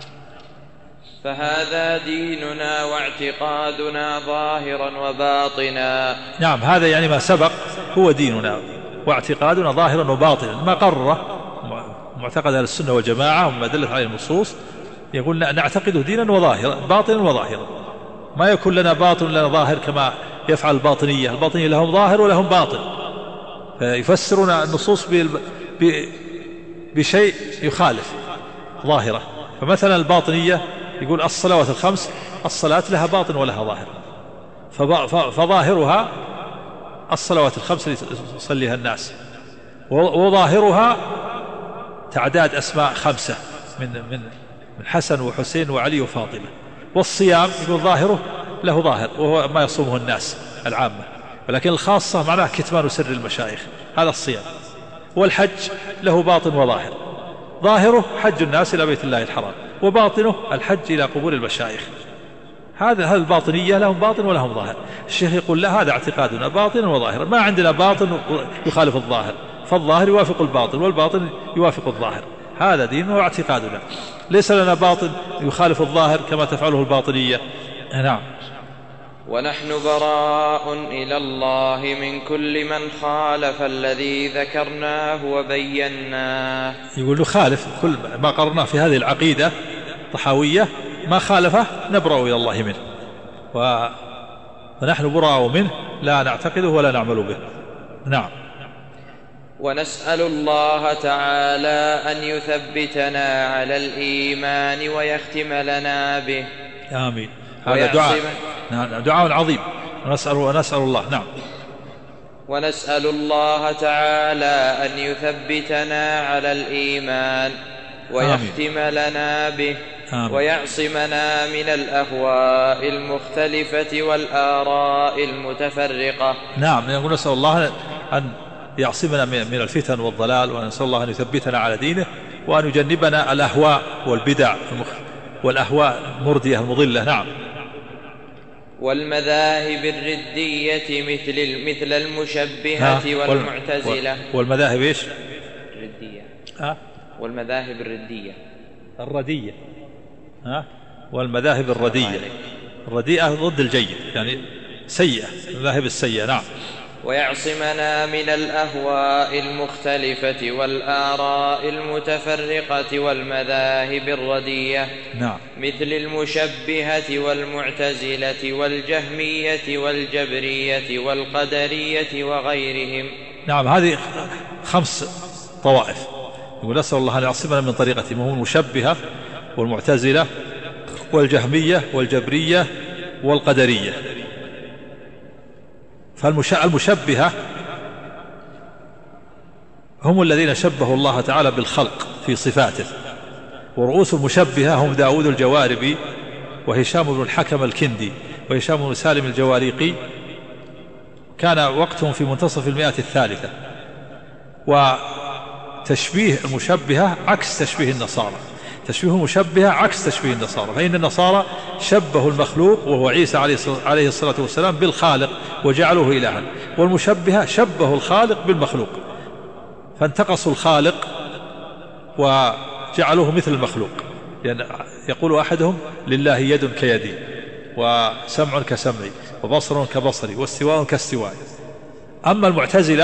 فهذا ديننا واعتقادنا ظاهرا وباطنا. نعم، هذا يعني ما سبق هو ديننا واعتقادنا ظاهرا وباطنا، ما قرره معتقد أهل السنة والجماعة وما دلت عليه النصوص. يقول نعتقده دينا وظاهرا، باطنا وظاهرا، ما يكون لنا باطن لنا ظاهر كما يفعل الباطنية لهم ظاهر ولهم باطن، فيفسرون النصوص بشيء يخالف ظاهرة. فمثلا الباطنية يقول الصلوات الخمس الصلاة لها باطن ولها ظاهر، فظاهرها الصلوات الخمس التي يصليها الناس، وظاهرها تعداد أسماء 5 من حسن وحسين وعلي وفاطمة. والصيام يقول ظاهره له ظاهر وهو ما يصومه الناس العامة، ولكن الخاصة معناه كتمان سر المشايخ، هذا الصيام. والحج له باطن وظاهر، ظاهره حج الناس إلى بيت الله الحرام، وباطنه الحج إلى قبور المشايخ. هذا الباطنية لهم باطن ولهم ظاهر. الشيخ يقول لا، هذا اعتقادنا باطن وظاهر، ما عندنا باطن يخالف الظاهر، فالظاهر يوافق الباطن والباطن يوافق الظاهر. هذا ديننا واعتقادنا، ليس لنا باطن يخالف الظاهر كما تفعله الباطنية. نعم. ونحن براء إلى الله من كل من خالف الذي ذكرناه وبيناه. يقول له خالف كل ما قررناه في هذه العقيدة الطحاوية، ما خالفه نبرأ إلى الله منه، ونحن براء منه لا نعتقده ولا نعمل به. نعم. ونسأل الله تعالى أن يثبتنا على الإيمان ويختم لنا به. آمين. هذا دعاء عظيم، ونسأل الله. نعم. ونسأل الله تعالى أن يثبتنا على الإيمان ويختم لنا به. آمين. ويعصمنا من الأهواء المختلفة والآراء المتفرقة. نعم. نقول نسأل الله أن يعصمنا من الفتن والضلال، ونسأل الله أن يثبتنا على دينه، وأن يجنبنا الأهواء والبدع والأهواء المردية المضلة. نعم. والمذاهب الردية مثل المشبهة والمعتزلة. والمذاهب إيش؟ الردية. والمذاهب الردية الردية. والمذاهب الردية. الرديئة ضد الجيد، يعني سيئة، المذاهب السيئة. نعم. ويعصمنا من الأهواء المختلفة والآراء المتفرقة والمذاهب الردية. نعم. مثل المشبهة والمعتزلة والجهمية والجبرية والقدرية وغيرهم. نعم. هذه 5 طوائف. يقول نسأل الله أن يعصمنا من طريقتهم، وهم المشبهة والمعتزلة والجهمية والجبرية والقدرية. فالمشبهة هم الذين شبهوا الله تعالى بالخلق في صفاته، ورؤوس المشبهة هم داود الجواربي وهشام بن الحكم الكندي وهشام بن سالم الجواريقي، كان وقتهم في منتصف المئة الثالثة. وتشبيه المشبهة عكس تشبيه النصارى، تشبيه المشبهة عكس تشبيه النصارى، فإن النصارى شبهوا المخلوق وهو عيسى عليه الصلاة والسلام بالخالق وجعلوه إلها، والمشبهة شبهوا الخالق بالمخلوق فانتقصوا الخالق وجعلوه مثل المخلوق. يعني يقول أحدهم لله يد كيدي وسمع كسمعي وبصر كبصري واستواء كاستوائي. أما المعتزلة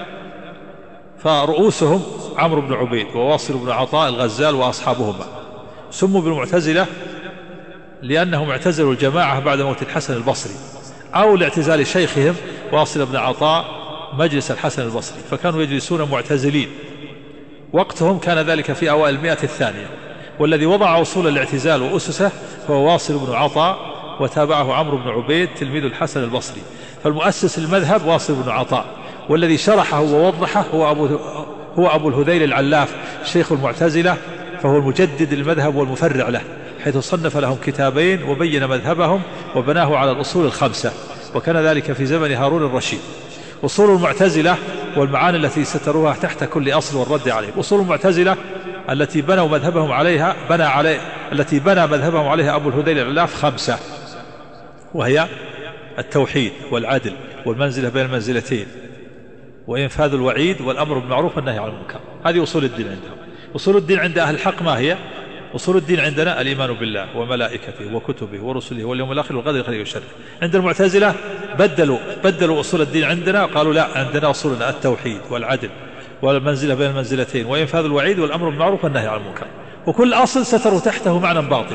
فرؤوسهم عمرو بن عبيد وواصل بن عطاء الغزال وأصحابهما، سموا بالمعتزلة لأنهم اعتزلوا الجماعة بعد موت الحسن البصري أو لاعتزال شيخهم واصل بن عطاء مجلس الحسن البصري، فكانوا يجلسون معتزلين. وقتهم كان ذلك في أوائل المئة الثانية، والذي وضع أصول الاعتزال وأسسه هو واصل بن عطاء، وتابعه عمرو بن عبيد تلميذ الحسن البصري. فالمؤسس المذهب واصل بن عطاء، والذي شرحه ووضحه هو أبو الهذيل العلاف شيخ المعتزلة، فهو المجدد المذهب والمفرع له، حيث صنف لهم كتابين وبين مذهبهم وبناه على الأصول الخمسة، وكان ذلك في زمن هارون الرشيد. أصول المعتزلة والمعاني التي ستروها تحت كل أصل والرد عليه. أصول المعتزلة التي بنوا مذهبهم عليها التي بنى مذهبهم عليها أبو الهذيل العلاف 5، وهي التوحيد والعدل والمنزلة بين المنزلتين وإنفاذ الوعيد والأمر بالمعروف والنهي عن المنكر. هذه أصول الدين عندهم. أصول الدين عند أهل الحق ما هي؟ أصول الدين عندنا الإيمان بالله وملائكته وكتبه ورسله واليوم الآخر والقدر خيره وشره. عند المعتزلة بدلوا أصول الدين عندنا وقالوا لا، عندنا أصولنا التوحيد والعدل والمنزلة بين المنزلتين وإنفاذ الوعيد والأمر بالمعروف والنهي عن المنكر، وكل أصل ستروا تحته معنى باطل.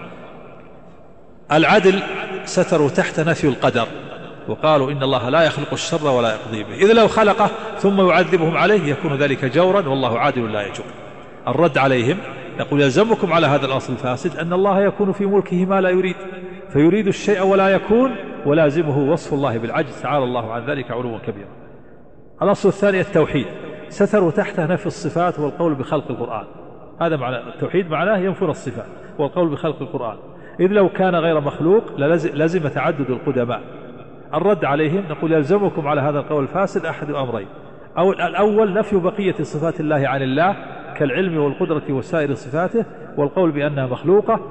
العدل ستروا تحت نفي القدر، وقالوا إن الله لا يخلق الشر ولا يقضي به، إذا لو خلقه ثم يعذبهم عليه يكون ذلك جورا والله عادل لا يجور. الرد عليهم نقول يلزمكم على هذا الأصل الفاسد أن الله يكون في ملكه ما لا يريد، فيريد الشيء ولا يكون، ولازمه وصف الله بالعجز تعالى الله عن ذلك علوا كبيرا. الأصل الثاني التوحيد، ستروا تحته نفي الصفات والقول بخلق القرآن. هذا معنى التوحيد، معناه ينفون الصفات والقول بخلق القرآن، إذ لو كان غير مخلوق لازم تعدد القدماء. الرد عليهم نقول يلزمكم على هذا القول الفاسد أحد أمرين: أو الأول نفي بقية صفات الله عن الله كالعلم والقدرة وسائر صفاته والقول بأنها مخلوقة،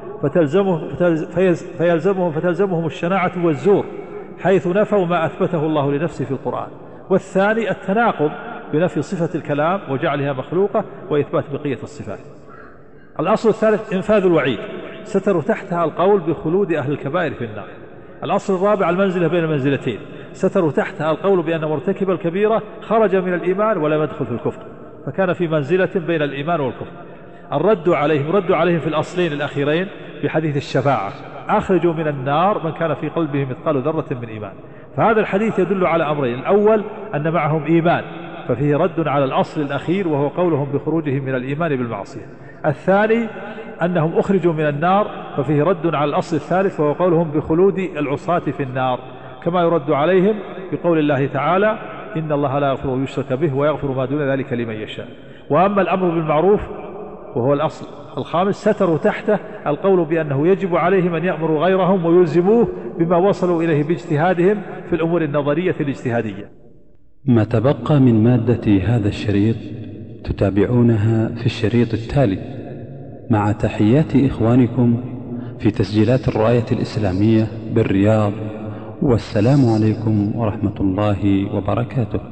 فتلزمهم الشناعة والزور حيث نفوا ما أثبته الله لنفسه في القرآن. والثاني التناقض بنفي صفة الكلام وجعلها مخلوقة وإثبات بقية الصفات. الأصل الثالث إنفاذ الوعيد، ستروا تحتها القول بخلود أهل الكبائر في النار. الأصل الرابع المنزلة بين المنزلتين، ستروا تحتها القول بأن مرتكب الكبيرة خرج من الإيمان ولم يدخل في الكفر، فكان في منزلة بين الإيمان والكفر. ردوا عليهم في الأصلين الأخيرين بحديث الشفاعة: أخرجوا من النار من كان في قلبه مثقال ذرة من إيمان. فهذا الحديث يدل على أمرين: الأول أن معهم إيمان ففيه رد على الأصل الأخير وهو قولهم بخروجهم من الإيمان بالمعصية. الثاني أنهم أخرجوا من النار ففيه رد على الأصل الثالث وهو قولهم بخلود العصاة في النار، كما يرد عليهم بقول الله تعالى: إن الله لا يغفر ويشرك به ويغفر ما دون ذلك لمن يشاء. وأما الأمر بالمعروف وهو الأصل الخامس، ستروا تحته القول بأنه يجب عليهم أن يأمروا غيرهم ويلزموه بما وصلوا إليه باجتهادهم في الأمور النظرية الاجتهادية. ما تبقى من مادة هذا الشريط تتابعونها في الشريط التالي، مع تحيات إخوانكم في تسجيلات الراية الإسلامية بالرياض، والسلام عليكم ورحمة الله وبركاته.